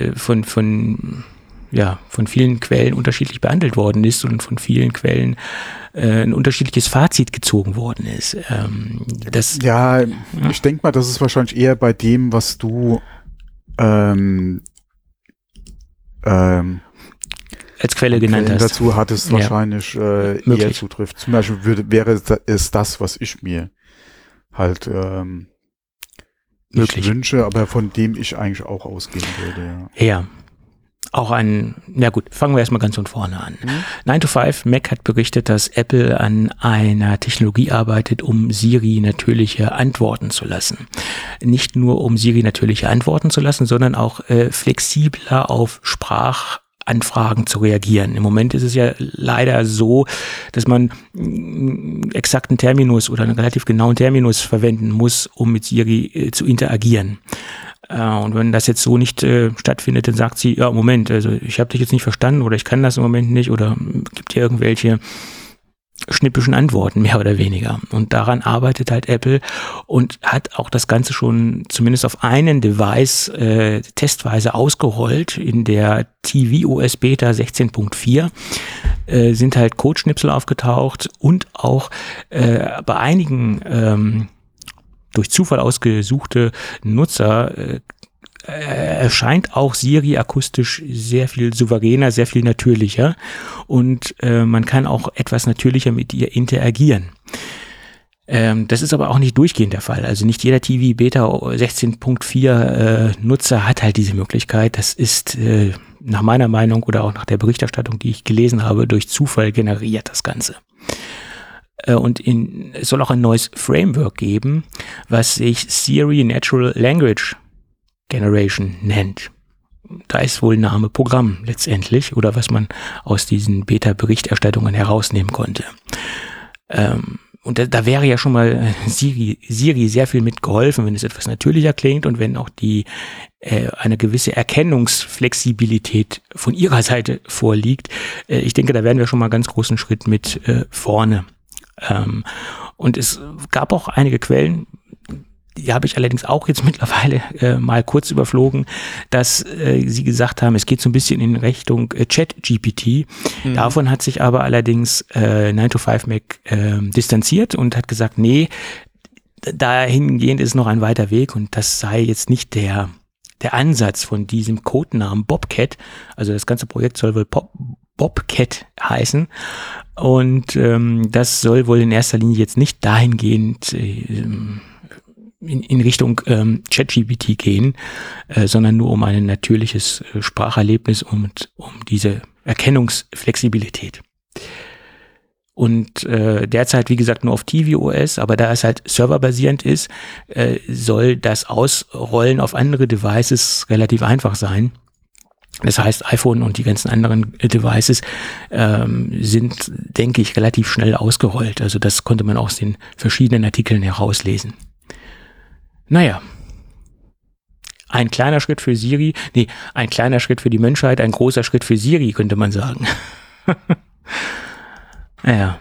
vielen Quellen unterschiedlich behandelt worden ist und von vielen Quellen ein unterschiedliches Fazit gezogen worden ist. Ich denke mal, das ist wahrscheinlich eher bei dem, was du als Quelle genannt hast. Dazu hattest wahrscheinlich eher zutrifft. Zum Beispiel wäre es das, was ich mir halt nicht wünsche, aber von dem ich eigentlich auch ausgehen würde. Ja. Auch fangen wir erstmal ganz von vorne an. 9to5Mac hat berichtet, dass Apple an einer Technologie arbeitet, um Siri natürliche antworten zu lassen. Nicht nur um Siri natürliche antworten zu lassen, sondern auch flexibler auf Sprachanfragen zu reagieren. Im Moment ist es ja leider so, dass man exakten Terminus oder einen relativ genauen Terminus verwenden muss, um mit Siri zu interagieren. Und wenn das jetzt so nicht stattfindet, dann sagt sie, ja, Moment, also ich habe dich jetzt nicht verstanden oder ich kann das im Moment nicht oder gibt dir irgendwelche schnippischen Antworten, mehr oder weniger. Und daran arbeitet halt Apple und hat auch das Ganze schon zumindest auf einen Device testweise ausgerollt. In der tvOS Beta 16.4 sind halt Codeschnipsel aufgetaucht und auch bei einigen durch Zufall ausgesuchte Nutzer erscheint auch Siri akustisch sehr viel souveräner, sehr viel natürlicher und man kann auch etwas natürlicher mit ihr interagieren. Das ist aber auch nicht durchgehend der Fall. Also nicht jeder TV Beta 16.4 Nutzer hat halt diese Möglichkeit. Das ist nach meiner Meinung oder auch nach der Berichterstattung, die ich gelesen habe, durch Zufall generiert das Ganze. Und es soll auch ein neues Framework geben, was sich Siri Natural Language Generation nennt. Da ist wohl Name Programm letztendlich oder was man aus diesen Beta-Berichterstattungen herausnehmen konnte. Und da wäre ja schon mal Siri sehr viel mitgeholfen, wenn es etwas natürlicher klingt und wenn auch eine gewisse Erkennungsflexibilität von ihrer Seite vorliegt. Ich denke, da werden wir schon mal einen ganz großen Schritt mit vorne. Und es gab auch einige Quellen, die habe ich allerdings auch jetzt mittlerweile mal kurz überflogen, dass sie gesagt haben, es geht so ein bisschen in Richtung Chat-GPT. Davon hat sich aber allerdings 9to5Mac distanziert und hat gesagt, nee, dahingehend ist noch ein weiter Weg und das sei jetzt nicht der Ansatz von diesem Codenamen Bobcat. Also das ganze Projekt soll wohl Bobcat heißen. Und das soll wohl in erster Linie jetzt nicht dahingehend in Richtung ChatGPT gehen, sondern nur um ein natürliches Spracherlebnis und um diese Erkennungsflexibilität. Und derzeit, wie gesagt, nur auf tvOS, aber da es halt serverbasierend ist, soll das Ausrollen auf andere Devices relativ einfach sein. Das heißt, iPhone und die ganzen anderen Devices sind, denke ich, relativ schnell ausgerollt. Also das konnte man aus den verschiedenen Artikeln herauslesen. Naja, ein kleiner Schritt für Siri, ein kleiner Schritt für die Menschheit, ein großer Schritt für Siri, könnte man sagen. Naja.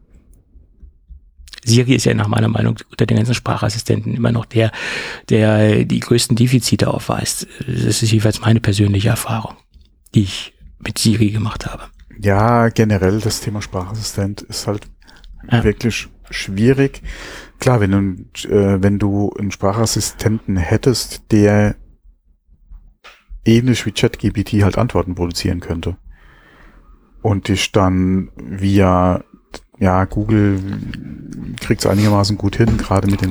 Siri ist ja nach meiner Meinung unter den ganzen Sprachassistenten immer noch der die größten Defizite aufweist. Das ist jedenfalls meine persönliche Erfahrung, die ich mit Siri gemacht habe. Ja, generell das Thema Sprachassistent ist halt wirklich schwierig. Klar, wenn du einen Sprachassistenten hättest, der ähnlich wie ChatGPT halt Antworten produzieren könnte, und dich dann via Google kriegt es einigermaßen gut hin, gerade mit den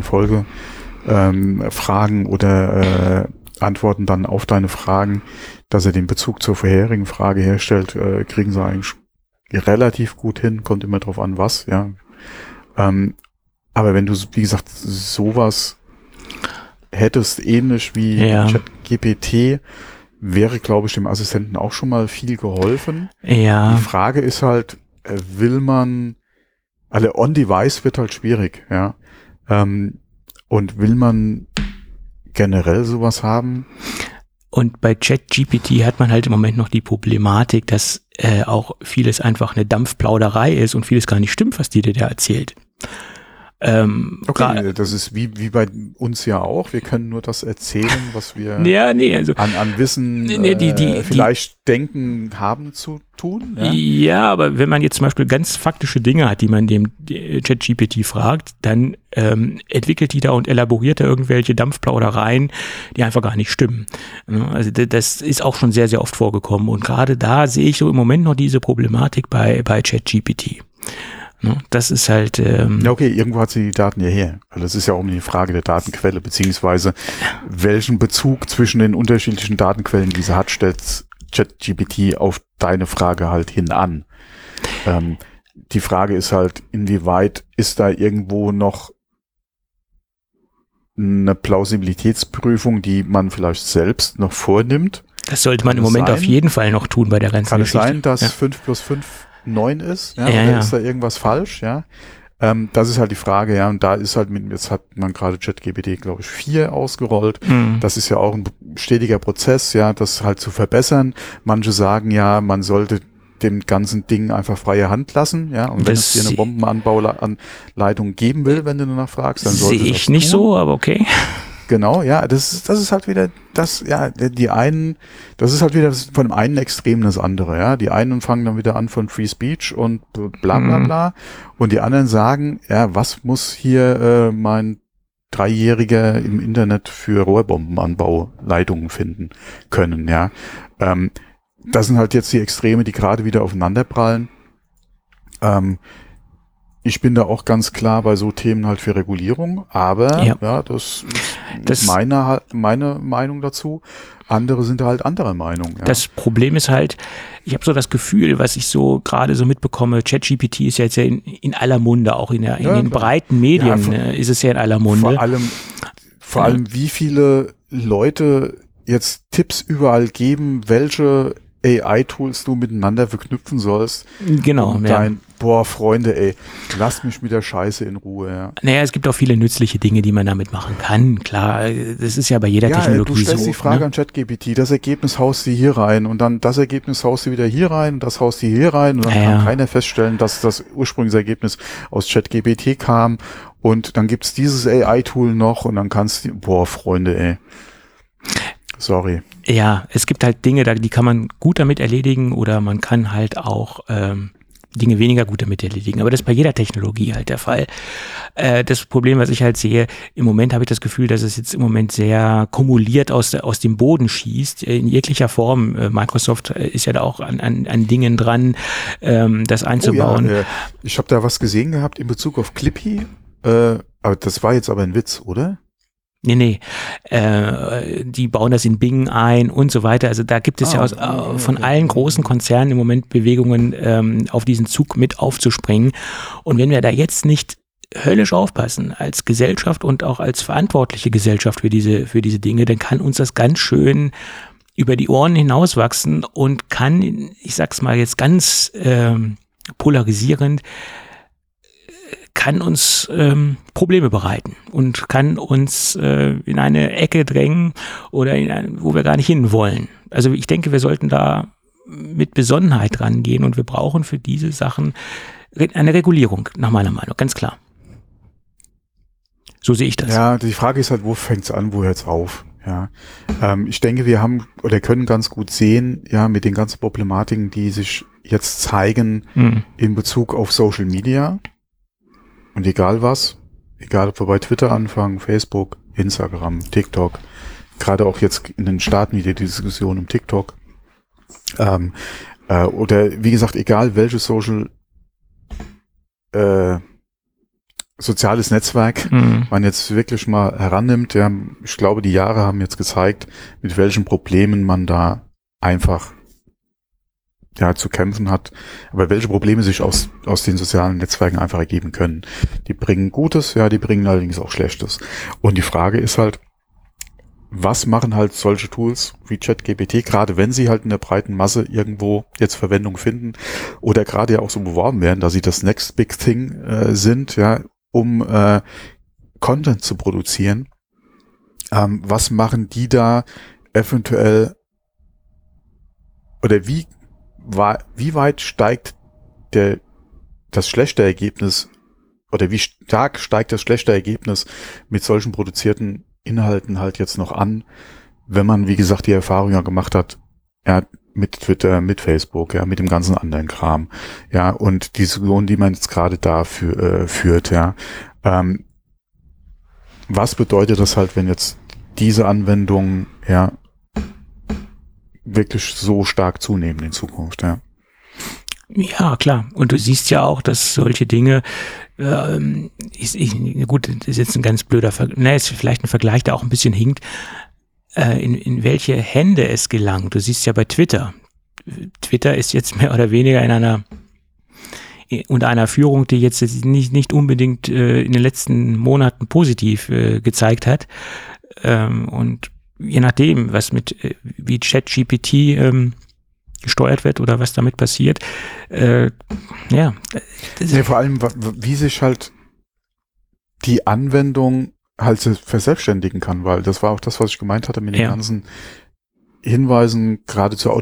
Fragen oder Antworten dann auf deine Fragen, dass er den Bezug zur vorherigen Frage herstellt, kriegen sie eigentlich relativ gut hin, kommt immer drauf an, was, ja. Aber wenn du, wie gesagt, sowas hättest, ähnlich wie ChatGPT, wäre, glaube ich, dem Assistenten auch schon mal viel geholfen. Ja. Die Frage ist halt, will man, on-device wird halt schwierig, ja. Und will man generell sowas haben? Und bei ChatGPT hat man halt im Moment noch die Problematik, dass auch vieles einfach eine Dampfplauderei ist und vieles gar nicht stimmt, was die dir da erzählt. Okay, das ist wie bei uns ja auch. Wir können nur das erzählen, was wir an Wissen vielleicht denken haben zu tun. Ja, aber wenn man jetzt zum Beispiel ganz faktische Dinge hat, die man dem ChatGPT fragt, dann entwickelt die da und elaboriert da irgendwelche Dampfplaudereien, die einfach gar nicht stimmen. Also das ist auch schon sehr, sehr oft vorgekommen. Und gerade da sehe ich so im Moment noch diese Problematik bei ChatGPT. Das ist halt... okay, irgendwo hat sie die Daten ja her. Also es ist ja auch eine Frage der Datenquelle, beziehungsweise welchen Bezug zwischen den unterschiedlichen Datenquellen, die sie hat, stellt ChatGPT auf deine Frage halt hin an. Die Frage ist halt, inwieweit ist da irgendwo noch eine Plausibilitätsprüfung, die man vielleicht selbst noch vornimmt? Das sollte man im Moment auf jeden Fall noch tun bei der ganzen Geschichte. Kann es sein, dass 5 + 5 9 ist, oder ist da irgendwas falsch, das ist halt die Frage, und da ist halt jetzt hat man gerade ChatGPT, glaube ich, 4 ausgerollt. Das ist ja auch ein stetiger Prozess, das halt zu verbessern. Manche sagen man sollte dem ganzen Ding einfach freie Hand lassen, und wenn es dir eine Bombenanbauanleitung geben will, wenn du danach fragst, dann sollte sehe ich nicht so, aber okay. Genau, das ist halt wieder das ist halt wieder von dem einen Extrem das andere, Die einen fangen dann wieder an von Free Speech und bla bla bla und die anderen sagen, was muss hier mein 3-Jähriger im Internet für Rohrbombenanbauleitungen finden können, das sind halt jetzt die Extreme, die gerade wieder aufeinanderprallen. Ich bin da auch ganz klar bei so Themen halt für Regulierung, aber das ist meine Meinung dazu. Andere sind halt anderer Meinung. Das Problem ist halt, ich habe so das Gefühl, was ich so gerade so mitbekomme, ChatGPT ist ja jetzt in aller Munde, auch in den breiten Medien ist es ja in aller Munde. Vor allem wie viele Leute jetzt Tipps überall geben, welche AI-Tools du miteinander verknüpfen sollst. Genau. Freunde, lasst mich mit der Scheiße in Ruhe. Naja, es gibt auch viele nützliche Dinge, die man damit machen kann. Klar, das ist ja bei jeder Technologie so. Du stellst die Frage an ChatGPT, das Ergebnis haust du hier rein und dann das Ergebnis haust du wieder hier rein und das haust du hier rein und dann kann keiner feststellen, dass das ursprüngliche Ergebnis aus ChatGPT kam und dann gibt's dieses AI-Tool noch und dann kannst du, Freunde, sorry. Ja, es gibt halt Dinge, die kann man gut damit erledigen oder man kann halt auch Dinge weniger gut damit erledigen. Aber das ist bei jeder Technologie halt der Fall. Das Problem, was ich halt sehe, im Moment habe ich das Gefühl, dass es jetzt im Moment sehr kumuliert aus dem Boden schießt, in jeglicher Form. Microsoft ist ja da auch an Dingen dran, das einzubauen. Ich habe da was gesehen gehabt in Bezug auf Clippy, aber das war jetzt aber ein Witz, oder? Nee, die bauen das in Bing ein und so weiter. Also da gibt es von allen großen Konzernen im Moment Bewegungen, auf diesen Zug mit aufzuspringen. Und wenn wir da jetzt nicht höllisch aufpassen, als Gesellschaft und auch als verantwortliche Gesellschaft für diese Dinge, dann kann uns das ganz schön über die Ohren hinauswachsen und kann, ich sag's mal jetzt ganz polarisierend, kann uns Probleme bereiten und kann uns in eine Ecke drängen oder wo wir gar nicht hin wollen. Also ich denke, wir sollten da mit Besonnenheit rangehen und wir brauchen für diese Sachen eine Regulierung, nach meiner Meinung, ganz klar. So sehe ich das. Ja, die Frage ist halt, wo fängt's an, wo hört's auf? Ja, ich denke, wir haben oder können ganz gut sehen, mit den ganzen Problematiken, die sich jetzt zeigen in Bezug auf Social Media. Und egal ob wir bei Twitter anfangen, Facebook, Instagram, TikTok, gerade auch jetzt in den Staaten wieder die Diskussion um TikTok, Oder wie gesagt, egal welche soziales Netzwerk man jetzt wirklich mal herannimmt. Ja, ich glaube, die Jahre haben jetzt gezeigt, mit welchen Problemen man da einfach zu kämpfen hat, aber welche Probleme sich aus den sozialen Netzwerken einfach ergeben können. Die bringen Gutes, die bringen allerdings auch Schlechtes. Und die Frage ist halt, was machen halt solche Tools wie ChatGPT, gerade wenn sie halt in der breiten Masse irgendwo jetzt Verwendung finden oder gerade ja auch so beworben werden, dass sie das Next Big Thing sind, um Content zu produzieren. Was machen die da eventuell oder wie weit steigt das schlechte Ergebnis oder wie stark steigt das schlechte Ergebnis mit solchen produzierten Inhalten halt jetzt noch an, wenn man, wie gesagt, die Erfahrung ja gemacht hat, mit Twitter, mit Facebook, mit dem ganzen anderen Kram, und die Diskussion, die man jetzt gerade da führt, was bedeutet das halt, wenn jetzt diese Anwendungen, wirklich so stark zunehmen in Zukunft, Ja, klar. Und du siehst ja auch, dass solche Dinge, gut, das ist jetzt ein ganz blöder ist vielleicht ein Vergleich, der auch ein bisschen hinkt, in welche Hände es gelangt. Du siehst ja bei Twitter. Twitter ist jetzt mehr oder weniger unter einer Führung, die jetzt nicht unbedingt in den letzten Monaten positiv gezeigt hat. Und je nachdem, was wie ChatGPT gesteuert wird oder was damit passiert, vor allem, wie sich halt die Anwendung halt verselbstständigen kann, weil das war auch das, was ich gemeint hatte mit den ganzen Hinweisen, gerade zur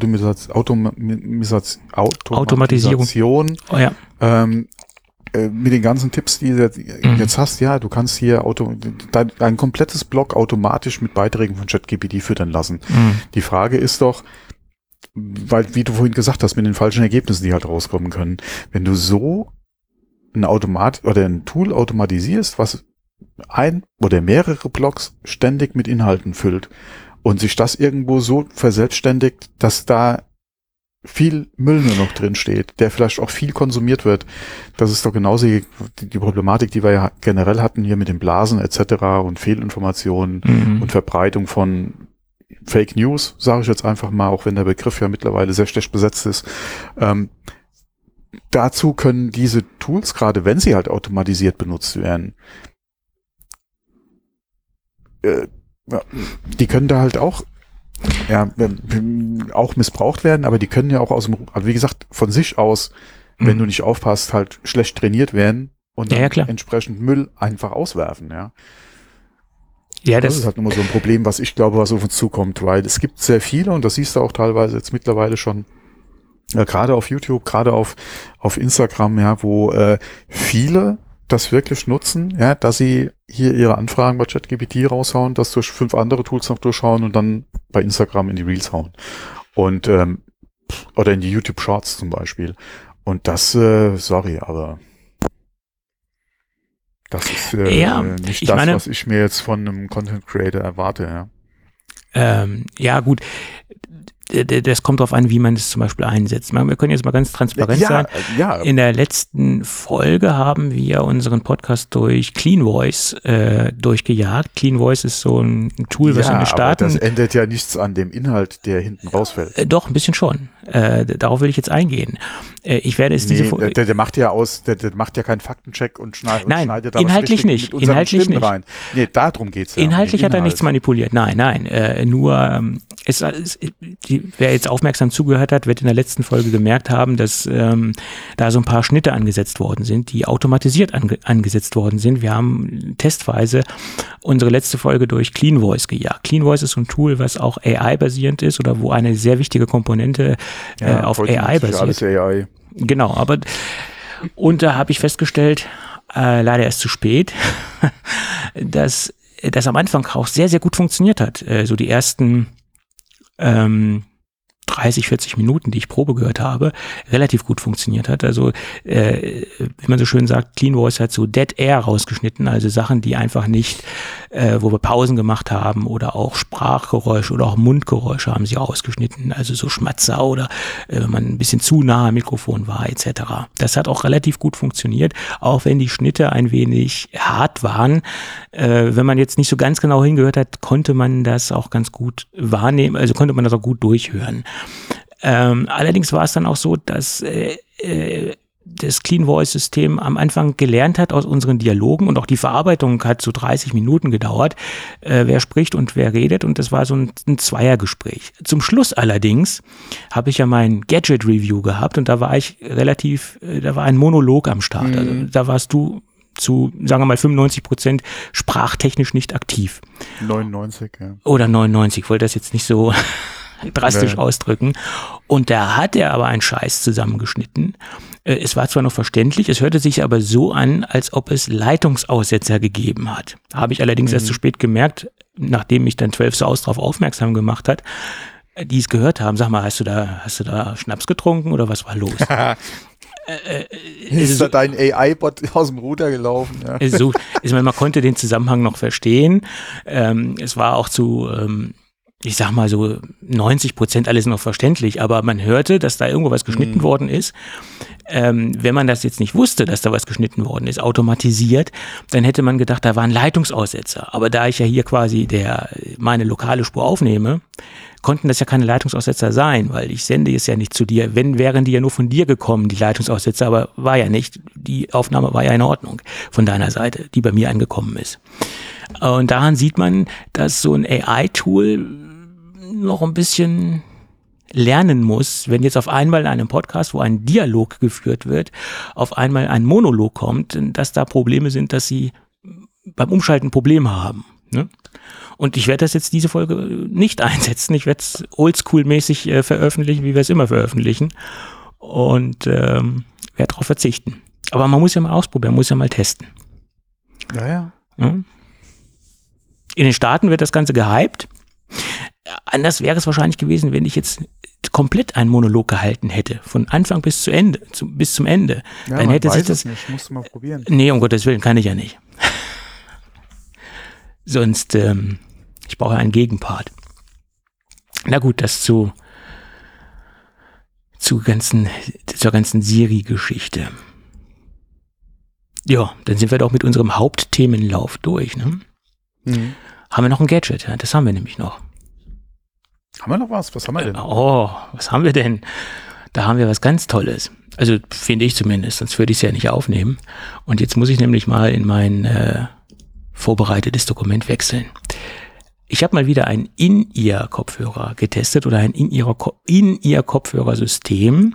Automatisierung. Mit den ganzen Tipps, die du jetzt hast, du kannst hier ein komplettes Blog automatisch mit Beiträgen von ChatGPT füttern lassen. Die Frage ist doch, weil, wie du vorhin gesagt hast, mit den falschen Ergebnissen, die halt rauskommen können, wenn du so ein Tool automatisierst, was ein oder mehrere Blogs ständig mit Inhalten füllt und sich das irgendwo so verselbstständigt, dass da viel Müll nur noch drin steht, der vielleicht auch viel konsumiert wird. Das ist doch genauso die Problematik, die wir ja generell hatten hier mit den Blasen etc. und Fehlinformationen und Verbreitung von Fake News, sage ich jetzt einfach mal, auch wenn der Begriff ja mittlerweile sehr schlecht besetzt ist. Dazu können diese Tools, gerade wenn sie halt automatisiert benutzt werden, die können da halt auch missbraucht werden, aber die können ja auch wie gesagt, von sich aus, wenn du nicht aufpasst, halt schlecht trainiert werden und dann entsprechend Müll einfach auswerfen, das ist halt nochmal so ein Problem, was ich glaube, was auf uns zukommt, weil es gibt sehr viele und das siehst du auch teilweise jetzt mittlerweile schon, gerade auf YouTube, gerade auf Instagram, wo viele das wirklich nutzen, dass sie hier ihre Anfragen bei ChatGPT raushauen, das durch 5 andere Tools noch durchschauen und dann bei Instagram in die Reels hauen. Und oder in die YouTube Shorts zum Beispiel. Und das, aber das ist nicht das, was ich mir jetzt von einem Content Creator erwarte, gut. Das kommt darauf an, wie man es zum Beispiel einsetzt. Wir können jetzt mal ganz transparent sein. In der letzten Folge haben wir unseren Podcast durch Clean Voice durchgejagt. Clean Voice ist so ein Tool, was in den Staaten... Aber das ändert ja nichts an dem Inhalt, der hinten rausfällt. Doch, ein bisschen schon. Darauf will ich jetzt eingehen. Ich werde es diese Folge... Der macht ja keinen Faktencheck und schneidet da inhaltlich nicht. Inhaltlich nicht. Rein. Nee, darum geht's ja. Inhaltlich hat er nichts manipuliert. Nein. Nur wer jetzt aufmerksam zugehört hat, wird in der letzten Folge gemerkt haben, dass da so ein paar Schnitte angesetzt worden sind, die automatisiert angesetzt worden sind. Wir haben testweise unsere letzte Folge durch Clean Voice gejagt. Clean Voice ist so ein Tool, was auch AI-basierend ist oder wo eine sehr wichtige Komponente auf AI basiert. Alles AI. Genau, und da habe ich festgestellt, leider erst zu spät, dass das am Anfang auch sehr, sehr gut funktioniert hat. So die ersten 3 30, 40 Minuten, die ich Probe gehört habe, relativ gut funktioniert hat. Also, wie man so schön sagt, Clean Voice hat so Dead Air rausgeschnitten, also Sachen, die einfach nicht, wo wir Pausen gemacht haben oder auch Sprachgeräusche oder auch Mundgeräusche haben sie rausgeschnitten, also so Schmatzer oder wenn man ein bisschen zu nah am Mikrofon war etc. Das hat auch relativ gut funktioniert, auch wenn die Schnitte ein wenig hart waren. Wenn man jetzt nicht so ganz genau hingehört hat, konnte man das auch ganz gut wahrnehmen, also konnte man das auch gut durchhören. Allerdings war es dann auch so, dass das Clean Voice System am Anfang gelernt hat aus unseren Dialogen und auch die Verarbeitung hat so 30 Minuten gedauert, wer spricht und wer redet, und das war so ein Zweiergespräch. Zum Schluss allerdings habe ich ja mein Gadget Review gehabt und da war ich da war ein Monolog am Start. Also da warst du zu, sagen wir mal, 95% sprachtechnisch nicht aktiv. 99, ja. Oder 99, ich wollte das jetzt nicht so drastisch ausdrücken. Und da hat er aber einen Scheiß zusammengeschnitten. Es war zwar noch verständlich, es hörte sich aber so an, als ob es Leitungsaussetzer gegeben hat. Habe ich allerdings erst zu spät gemerkt, nachdem mich dann 12 Saus darauf aufmerksam gemacht hat, die es gehört haben. Sag mal, hast du da Schnaps getrunken oder was war los? Ist da dein AI-Bot aus dem Ruder gelaufen? Ja. Man konnte den Zusammenhang noch verstehen. Es war auch zu, ich sag mal so 90% alles noch verständlich, aber man hörte, dass da irgendwo was geschnitten worden ist. Wenn man das jetzt nicht wusste, dass da was geschnitten worden ist, automatisiert, dann hätte man gedacht, da war ein Leitungsaussetzer. Aber da ich ja hier quasi meine lokale Spur aufnehme, konnten das ja keine Leitungsaussetzer sein, weil ich sende es ja nicht zu dir. Wenn, wären die ja nur von dir gekommen, die Leitungsaussetzer, aber war ja nicht. Die Aufnahme war ja in Ordnung von deiner Seite, die bei mir angekommen ist. Und daran sieht man, dass so ein AI-Tool noch ein bisschen lernen muss, wenn jetzt auf einmal in einem Podcast, wo ein Dialog geführt wird, auf einmal ein Monolog kommt, dass da Probleme sind, dass sie beim Umschalten Probleme haben. Ne? Und ich werde das jetzt diese Folge nicht einsetzen. Ich werde es oldschool-mäßig veröffentlichen, wie wir es immer veröffentlichen. Und werde darauf verzichten. Aber man muss ja mal ausprobieren, man muss ja mal testen. Ja. In den Staaten wird das Ganze gehypt. Anders wäre es wahrscheinlich gewesen, wenn ich jetzt komplett einen Monolog gehalten hätte, von Anfang bis zum Ende. Ja, dann hätte sich das nicht. Musst du mal probieren. Nee, um Gottes Willen, kann ich ja nicht. Sonst, ich brauche einen Gegenpart. Na gut, das zur ganzen Siri-Geschichte. Ja, dann sind wir doch mit unserem Hauptthemenlauf durch, ne? Haben wir noch ein Gadget? Ja, das haben wir nämlich noch. Haben wir noch was? Was haben wir denn? Was haben wir denn? Da haben wir was ganz Tolles. Also finde ich zumindest, sonst würde ich es ja nicht aufnehmen. Und jetzt muss ich nämlich mal in mein vorbereitetes Dokument wechseln. Ich habe mal wieder ein In-Ear-Kopfhörer getestet oder ein In-Ear-Kopfhörersystem.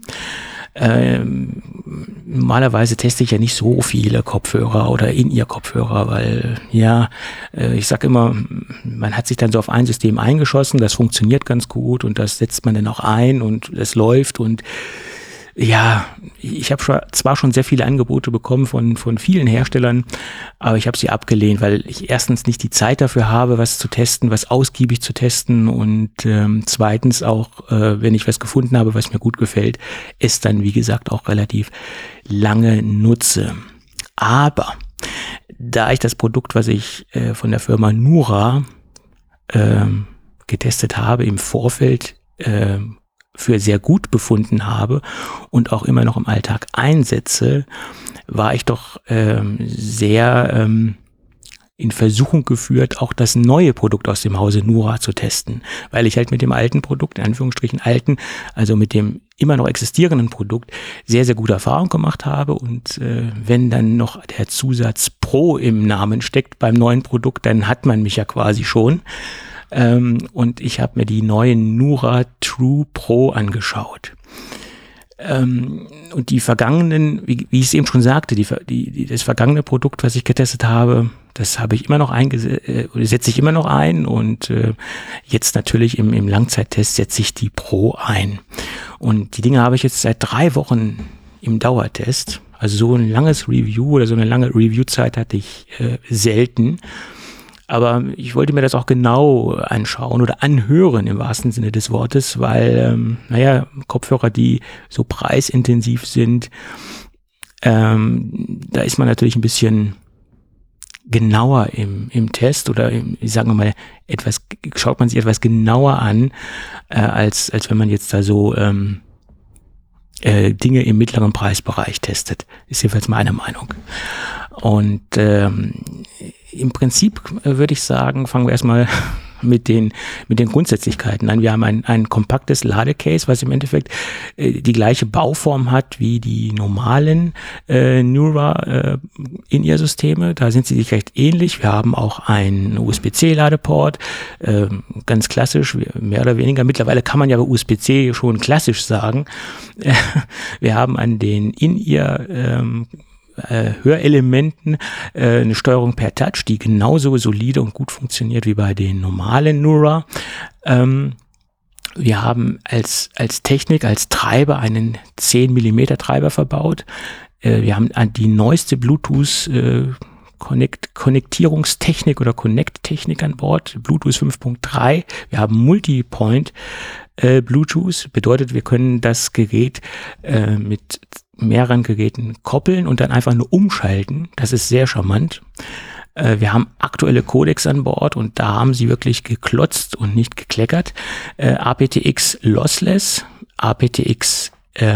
Normalerweise teste ich ja nicht so viele Kopfhörer oder In-Ear-Kopfhörer, weil ich sag immer, man hat sich dann so auf ein System eingeschossen, das funktioniert ganz gut und das setzt man dann auch ein und es läuft und ja, ich habe zwar schon sehr viele Angebote bekommen von vielen Herstellern, aber ich habe sie abgelehnt, weil ich erstens nicht die Zeit dafür habe, was zu testen, was ausgiebig zu testen und zweitens auch, wenn ich was gefunden habe, was mir gut gefällt, es dann, wie gesagt, auch relativ lange nutze. Aber da ich das Produkt, was ich von der Firma Nura getestet habe, im Vorfeld für sehr gut befunden habe und auch immer noch im Alltag einsetze, war ich doch sehr in Versuchung geführt, auch das neue Produkt aus dem Hause Nura zu testen, weil ich halt mit dem alten Produkt, in Anführungsstrichen alten, also mit dem immer noch existierenden Produkt, sehr, sehr gute Erfahrung gemacht habe und wenn dann noch der Zusatz Pro im Namen steckt beim neuen Produkt, dann hat man mich ja quasi schon. Und ich habe mir die neuen Nura True Pro angeschaut. Und die vergangenen, wie ich es eben schon sagte, das vergangene Produkt, was ich getestet habe, das habe ich immer noch setze ich immer noch ein und jetzt natürlich im Langzeittest setze ich die Pro ein. Und die Dinge habe ich jetzt seit 3 Wochen im Dauertest. Also so ein langes Review oder so eine lange Reviewzeit hatte ich selten. Aber ich wollte mir das auch genau anschauen oder anhören im wahrsten Sinne des Wortes, weil, Kopfhörer, die so preisintensiv sind, da ist man natürlich ein bisschen genauer im Test oder sagen wir mal schaut man sich etwas genauer an, als wenn man jetzt da so Dinge im mittleren Preisbereich testet. Ist jedenfalls meine Meinung. Und im Prinzip würde ich sagen, fangen wir erstmal mit den Grundsätzlichkeiten an. Wir haben ein kompaktes Ladecase, was im Endeffekt die gleiche Bauform hat wie die normalen Nura In-Ear-Systeme. Da sind sie sich recht ähnlich. Wir haben auch einen USB-C-Ladeport, ganz klassisch, mehr oder weniger. Mittlerweile kann man ja bei USB-C schon klassisch sagen. Wir haben an den In-Ear Hörelementen eine Steuerung per Touch, die genauso solide und gut funktioniert wie bei den normalen Nura. Wir haben als Technik, als Treiber einen 10 mm Treiber verbaut. Wir haben die neueste Bluetooth Konnektierungstechnik oder Connect-Technik an Bord, Bluetooth 5.3. Wir haben Multipoint Bluetooth, bedeutet, wir können das Gerät mit mehreren Geräten koppeln und dann einfach nur umschalten. Das ist sehr charmant. Wir haben aktuelle Codecs an Bord und da haben sie wirklich geklotzt und nicht gekleckert. aptX Lossless, aptX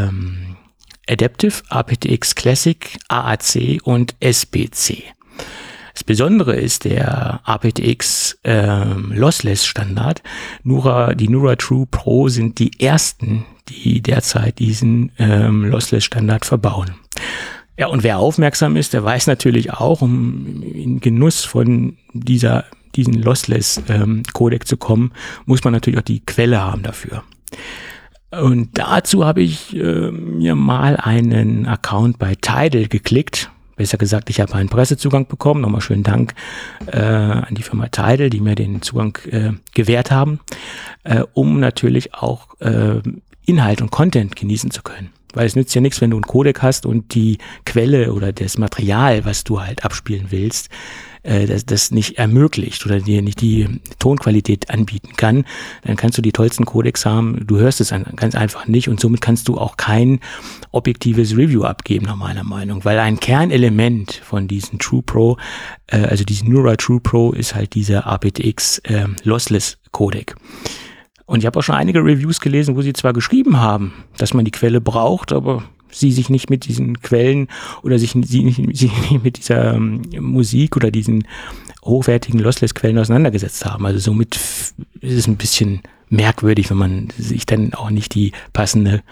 Adaptive, aptX Classic, AAC und SBC. Das Besondere ist der aptX Lossless Standard. Die Nura True Pro sind die ersten, die derzeit diesen Lossless Standard verbauen. Ja, und wer aufmerksam ist, der weiß natürlich auch, um in Genuss von diesen Lossless Codec zu kommen, muss man natürlich auch die Quelle haben dafür. Und dazu habe ich mir mal einen Account bei Tidal geklickt. Besser gesagt, ich habe einen Pressezugang bekommen. Nochmal schönen Dank an die Firma Tidal, die mir den Zugang gewährt haben, um natürlich auch Inhalt und Content genießen zu können. Weil es nützt ja nichts, wenn du einen Codec hast und die Quelle oder das Material, was du halt abspielen willst, das nicht ermöglicht oder dir nicht die Tonqualität anbieten kann, dann kannst du die tollsten Codecs haben, du hörst es ganz einfach nicht und somit kannst du auch kein objektives Review abgeben, nach meiner Meinung, weil ein Kernelement von diesen True Pro, also diesen Nura True Pro ist halt dieser aptX Lossless Codec. Und ich habe auch schon einige Reviews gelesen, wo sie zwar geschrieben haben, dass man die Quelle braucht, aber sie sich nicht mit diesen Quellen oder sie nicht mit dieser Musik oder diesen hochwertigen Lossless-Quellen auseinandergesetzt haben. Also somit ist es ein bisschen merkwürdig, wenn man sich dann auch nicht die passende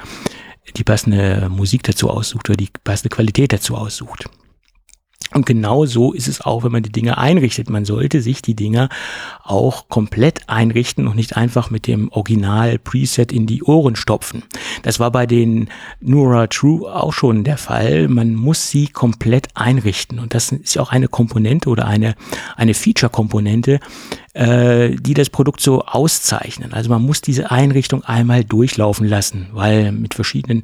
Musik dazu aussucht oder die passende Qualität dazu aussucht. Und genau so ist es auch, wenn man die Dinge einrichtet. Man sollte sich die Dinger auch komplett einrichten und nicht einfach mit dem Original-Preset in die Ohren stopfen. Das war bei den Nura True auch schon der Fall. Man muss sie komplett einrichten. Und das ist auch eine Komponente oder eine Feature-Komponente, die das Produkt so auszeichnen. Also man muss diese Einrichtung einmal durchlaufen lassen, weil mit verschiedener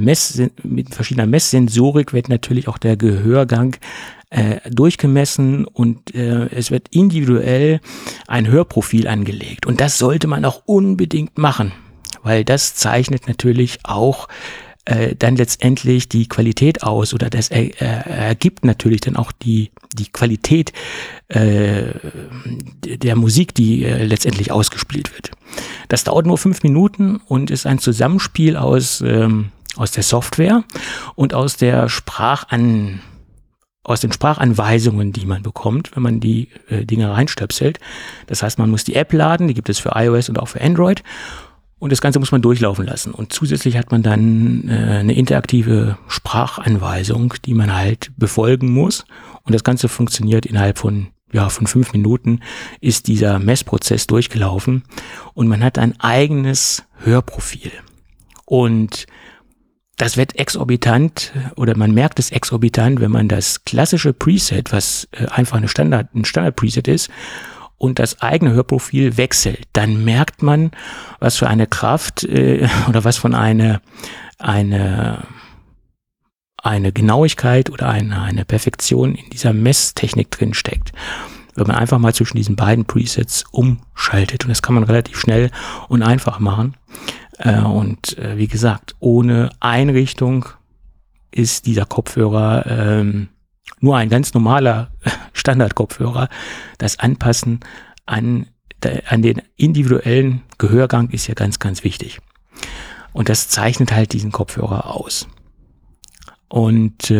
Messsensorik wird natürlich auch der Gehörgang durchgemessen und es wird individuell ein Hörprofil angelegt. Und das sollte man auch unbedingt machen, weil das zeichnet natürlich auch dann letztendlich die Qualität aus oder das ergibt natürlich dann auch die Qualität der Musik, die letztendlich ausgespielt wird. Das dauert nur 5 Minuten und ist ein Zusammenspiel aus der Software und aus den Sprachanweisungen, die man bekommt, wenn man die Dinge reinstöpselt. Das heißt, man muss die App laden, die gibt es für iOS und auch für Android. Und das Ganze muss man durchlaufen lassen. Und zusätzlich hat man dann eine interaktive Sprachanweisung, die man halt befolgen muss. Und das Ganze funktioniert innerhalb von 5 Minuten ist dieser Messprozess durchgelaufen. Und man hat ein eigenes Hörprofil. Und das wird exorbitant oder man merkt es exorbitant, wenn man das klassische Preset, was einfach ein Standard-Preset ist, und das eigene Hörprofil wechselt, dann merkt man, was für eine Kraft oder was von eine Genauigkeit oder eine Perfektion in dieser Messtechnik drin steckt. wenn man einfach mal zwischen diesen beiden Presets umschaltet. Und das kann man relativ schnell und einfach machen. Wie gesagt, ohne Einrichtung ist dieser Kopfhörer nur ein ganz normaler Standardkopfhörer. Das Anpassen an den individuellen Gehörgang ist ja ganz, ganz wichtig. Und das zeichnet halt diesen Kopfhörer aus. Und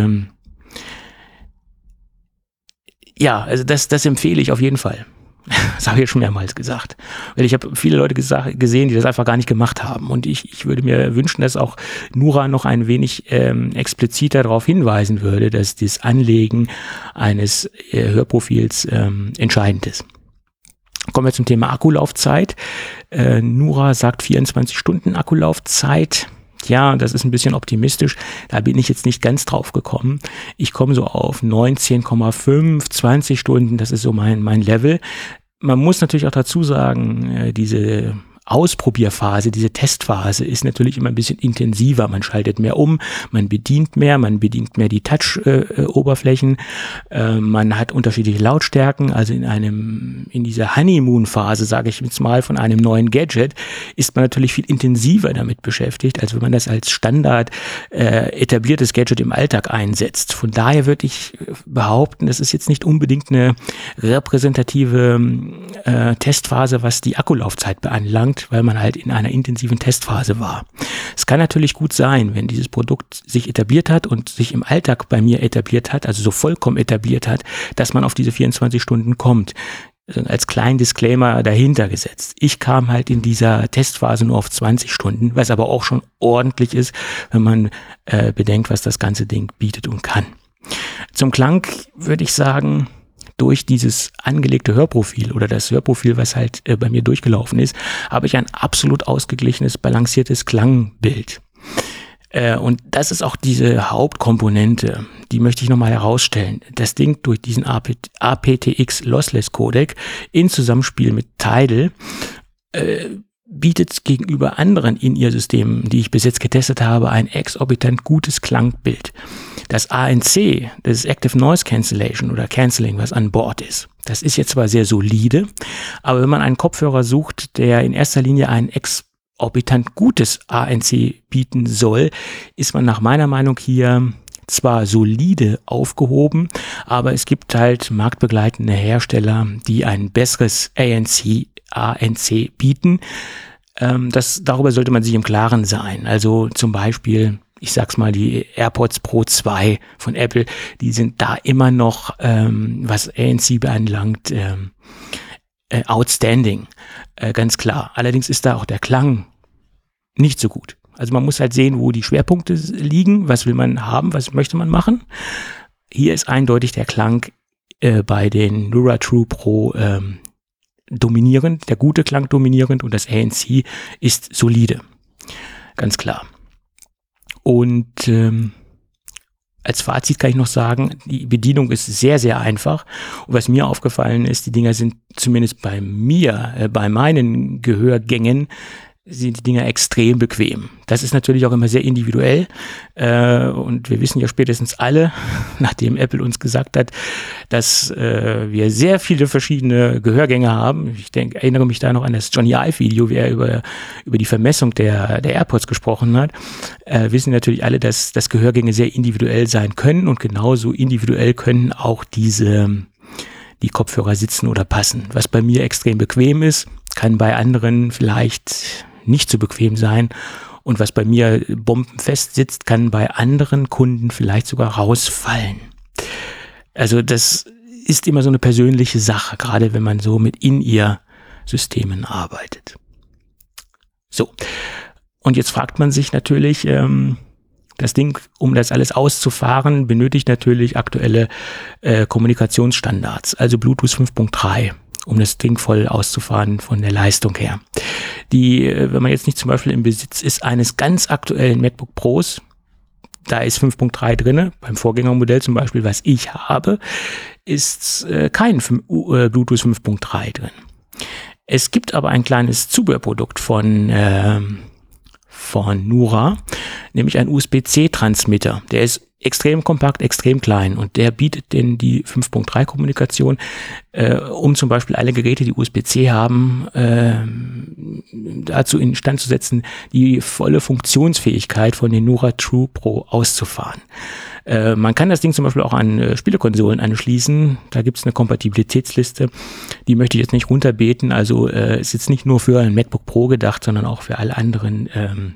also das empfehle ich auf jeden Fall. Das habe ich ja schon mehrmals gesagt. Weil ich habe viele Leute gesehen, die das einfach gar nicht gemacht haben. Und ich würde mir wünschen, dass auch Nura noch ein wenig expliziter darauf hinweisen würde, dass das Anlegen eines Hörprofils entscheidend ist. Kommen wir zum Thema Akkulaufzeit. Nura sagt 24 Stunden Akkulaufzeit. Ja, das ist ein bisschen optimistisch. Da bin ich jetzt nicht ganz drauf gekommen. Ich komme so auf 19,5, 20 Stunden. Das ist so mein Level. Man muss natürlich auch dazu sagen, diese Ausprobierphase, diese Testphase ist natürlich immer ein bisschen intensiver. Man schaltet mehr um, man bedient mehr die Touch-Oberflächen, man hat unterschiedliche Lautstärken. Also in dieser Honeymoon-Phase, sage ich jetzt mal, von einem neuen Gadget, ist man natürlich viel intensiver damit beschäftigt, als wenn man das als Standard etabliertes Gadget im Alltag einsetzt. Von daher würde ich behaupten, das ist jetzt nicht unbedingt eine repräsentative Testphase, was die Akkulaufzeit beanlangt, weil man halt in einer intensiven Testphase war. Es kann natürlich gut sein, wenn dieses Produkt sich etabliert hat und sich im Alltag bei mir etabliert hat, also so vollkommen etabliert hat, dass man auf diese 24 Stunden kommt. Also als kleinen Disclaimer dahinter gesetzt. Ich kam halt in dieser Testphase nur auf 20 Stunden, was aber auch schon ordentlich ist, wenn man bedenkt, was das ganze Ding bietet und kann. Zum Klang würde ich sagen, durch dieses angelegte Hörprofil oder das Hörprofil, was halt bei mir durchgelaufen ist, habe ich ein absolut ausgeglichenes, balanciertes Klangbild. Und das ist auch diese Hauptkomponente, die möchte ich nochmal herausstellen. Das Ding durch diesen aptX Lossless Codec in Zusammenspiel mit Tidal bietet gegenüber anderen In-Ear-Systemen, die ich bis jetzt getestet habe, ein exorbitant gutes Klangbild. Das ANC, das ist Active Noise Cancellation oder Cancelling, was an Bord ist, das ist jetzt zwar sehr solide, aber wenn man einen Kopfhörer sucht, der in erster Linie ein exorbitant gutes ANC bieten soll, ist man nach meiner Meinung hier zwar solide aufgehoben, aber es gibt halt marktbegleitende Hersteller, die ein besseres ANC bieten. Darüber sollte man sich im Klaren sein. Also zum Beispiel, ich sag's mal, die AirPods Pro 2 von Apple, die sind da immer noch, was ANC beanlangt, outstanding, ganz klar. Allerdings ist da auch der Klang nicht so gut. Also man muss halt sehen, wo die Schwerpunkte liegen, was will man haben, was möchte man machen. Hier ist eindeutig der Klang bei den Nura True Pro dominierend, der gute Klang dominierend und das ANC ist solide. Ganz klar. Und als Fazit kann ich noch sagen, die Bedienung ist sehr, sehr einfach. Und was mir aufgefallen ist, die Dinger sind zumindest bei mir, bei meinen Gehörgängen, sind die Dinger extrem bequem. Das ist natürlich auch immer sehr individuell und wir wissen ja spätestens alle, nachdem Apple uns gesagt hat, dass wir sehr viele verschiedene Gehörgänge haben. Ich erinnere mich da noch an das Johnny Ive-Video, wie er über die Vermessung der AirPods gesprochen hat. Wissen natürlich alle, dass Gehörgänge sehr individuell sein können und genauso individuell können auch die Kopfhörer sitzen oder passen. Was bei mir extrem bequem ist, kann bei anderen vielleicht nicht so bequem sein und was bei mir bombenfest sitzt, kann bei anderen Kunden vielleicht sogar rausfallen. Also das ist immer so eine persönliche Sache, gerade wenn man so mit In-Ear-Systemen arbeitet. So, und jetzt fragt man sich natürlich, das Ding, um das alles auszufahren, benötigt natürlich aktuelle Kommunikationsstandards, also Bluetooth 5.3. um das Ding voll auszufahren von der Leistung her. Wenn man jetzt nicht zum Beispiel im Besitz ist eines ganz aktuellen MacBook Pros, da ist 5.3 drinne, beim Vorgängermodell zum Beispiel, was ich habe, ist kein Bluetooth 5.3 drin. Es gibt aber ein kleines Zubehörprodukt von Nura, nämlich ein USB-C-Transmitter. Der ist extrem kompakt, extrem klein und der bietet denn die 5.3 Kommunikation, um zum Beispiel alle Geräte, die USB-C haben, dazu instand zu setzen, die volle Funktionsfähigkeit von den Nura True Pro auszufahren. Man kann das Ding zum Beispiel auch an Spielekonsolen anschließen, da gibt es eine Kompatibilitätsliste, die möchte ich jetzt nicht runterbeten, also ist jetzt nicht nur für ein MacBook Pro gedacht, sondern auch für alle anderen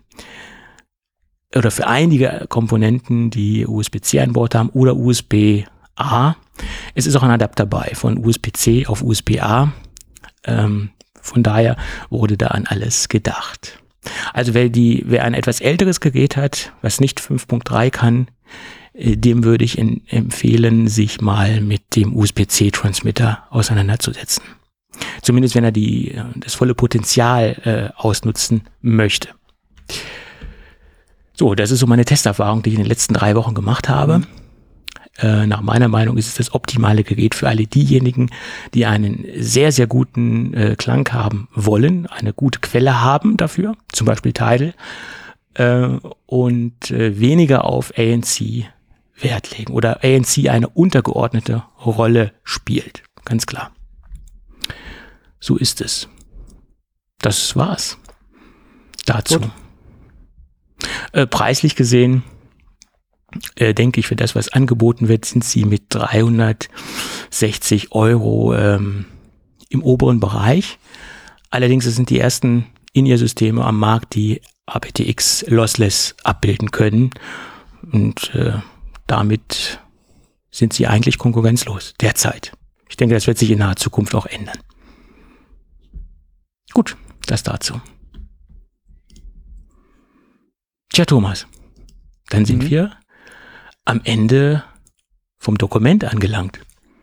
oder für einige Komponenten, die USB-C an Bord haben oder USB-A. Es ist auch ein Adapter bei, von USB-C auf USB-A. Von daher wurde da an alles gedacht. Also wer ein etwas älteres Gerät hat, was nicht 5.3 kann, dem würde ich empfehlen, sich mal mit dem USB-C-Transmitter auseinanderzusetzen. Zumindest wenn er das volle Potenzial ausnutzen möchte. So, das ist so meine Testerfahrung, die ich in den letzten 3 Wochen gemacht habe. Nach meiner Meinung ist es das optimale Gerät für alle diejenigen, die einen sehr, sehr guten Klang haben wollen, eine gute Quelle haben dafür, zum Beispiel Tidal, und weniger auf ANC Wert legen oder ANC eine untergeordnete Rolle spielt. Ganz klar. So ist es. Das war's dazu. Gut. Preislich gesehen, denke ich, für das, was angeboten wird, sind sie mit 360 € im oberen Bereich. Allerdings sind die ersten In-Ear-Systeme am Markt, die aptX lossless abbilden können. Und damit sind sie eigentlich konkurrenzlos derzeit. Ich denke, das wird sich in naher Zukunft auch ändern. Gut, das dazu. Tja, Thomas, dann sind wir am Ende vom Dokument angelangt.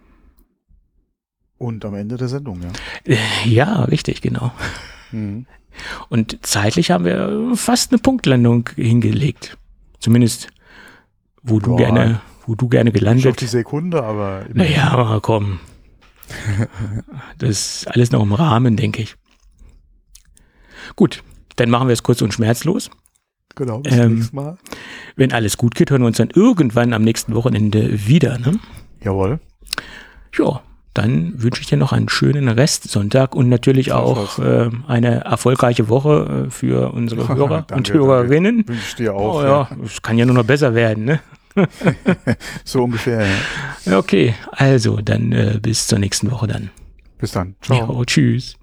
Und am Ende der Sendung, ja. Ja, richtig, genau. Und zeitlich haben wir fast eine Punktlandung hingelegt. Zumindest, wo du gerne gelandet. Auf die Sekunde, aber... Naja, komm. Das ist alles noch im Rahmen, denke ich. Gut, dann machen wir es kurz und schmerzlos. Genau, bis zum nächsten Mal. Wenn alles gut geht, hören wir uns dann irgendwann am nächsten Wochenende wieder, ne? Jawohl. Ja, dann wünsche ich dir noch einen schönen Restsonntag und natürlich auch eine erfolgreiche Woche für unsere Hörer und Hörerinnen. Wünsche ich dir auch. Oh, ja, es kann ja nur noch besser werden, ne? So ungefähr, ja. Okay, also dann bis zur nächsten Woche dann. Bis dann. Ciao. Ja, tschüss.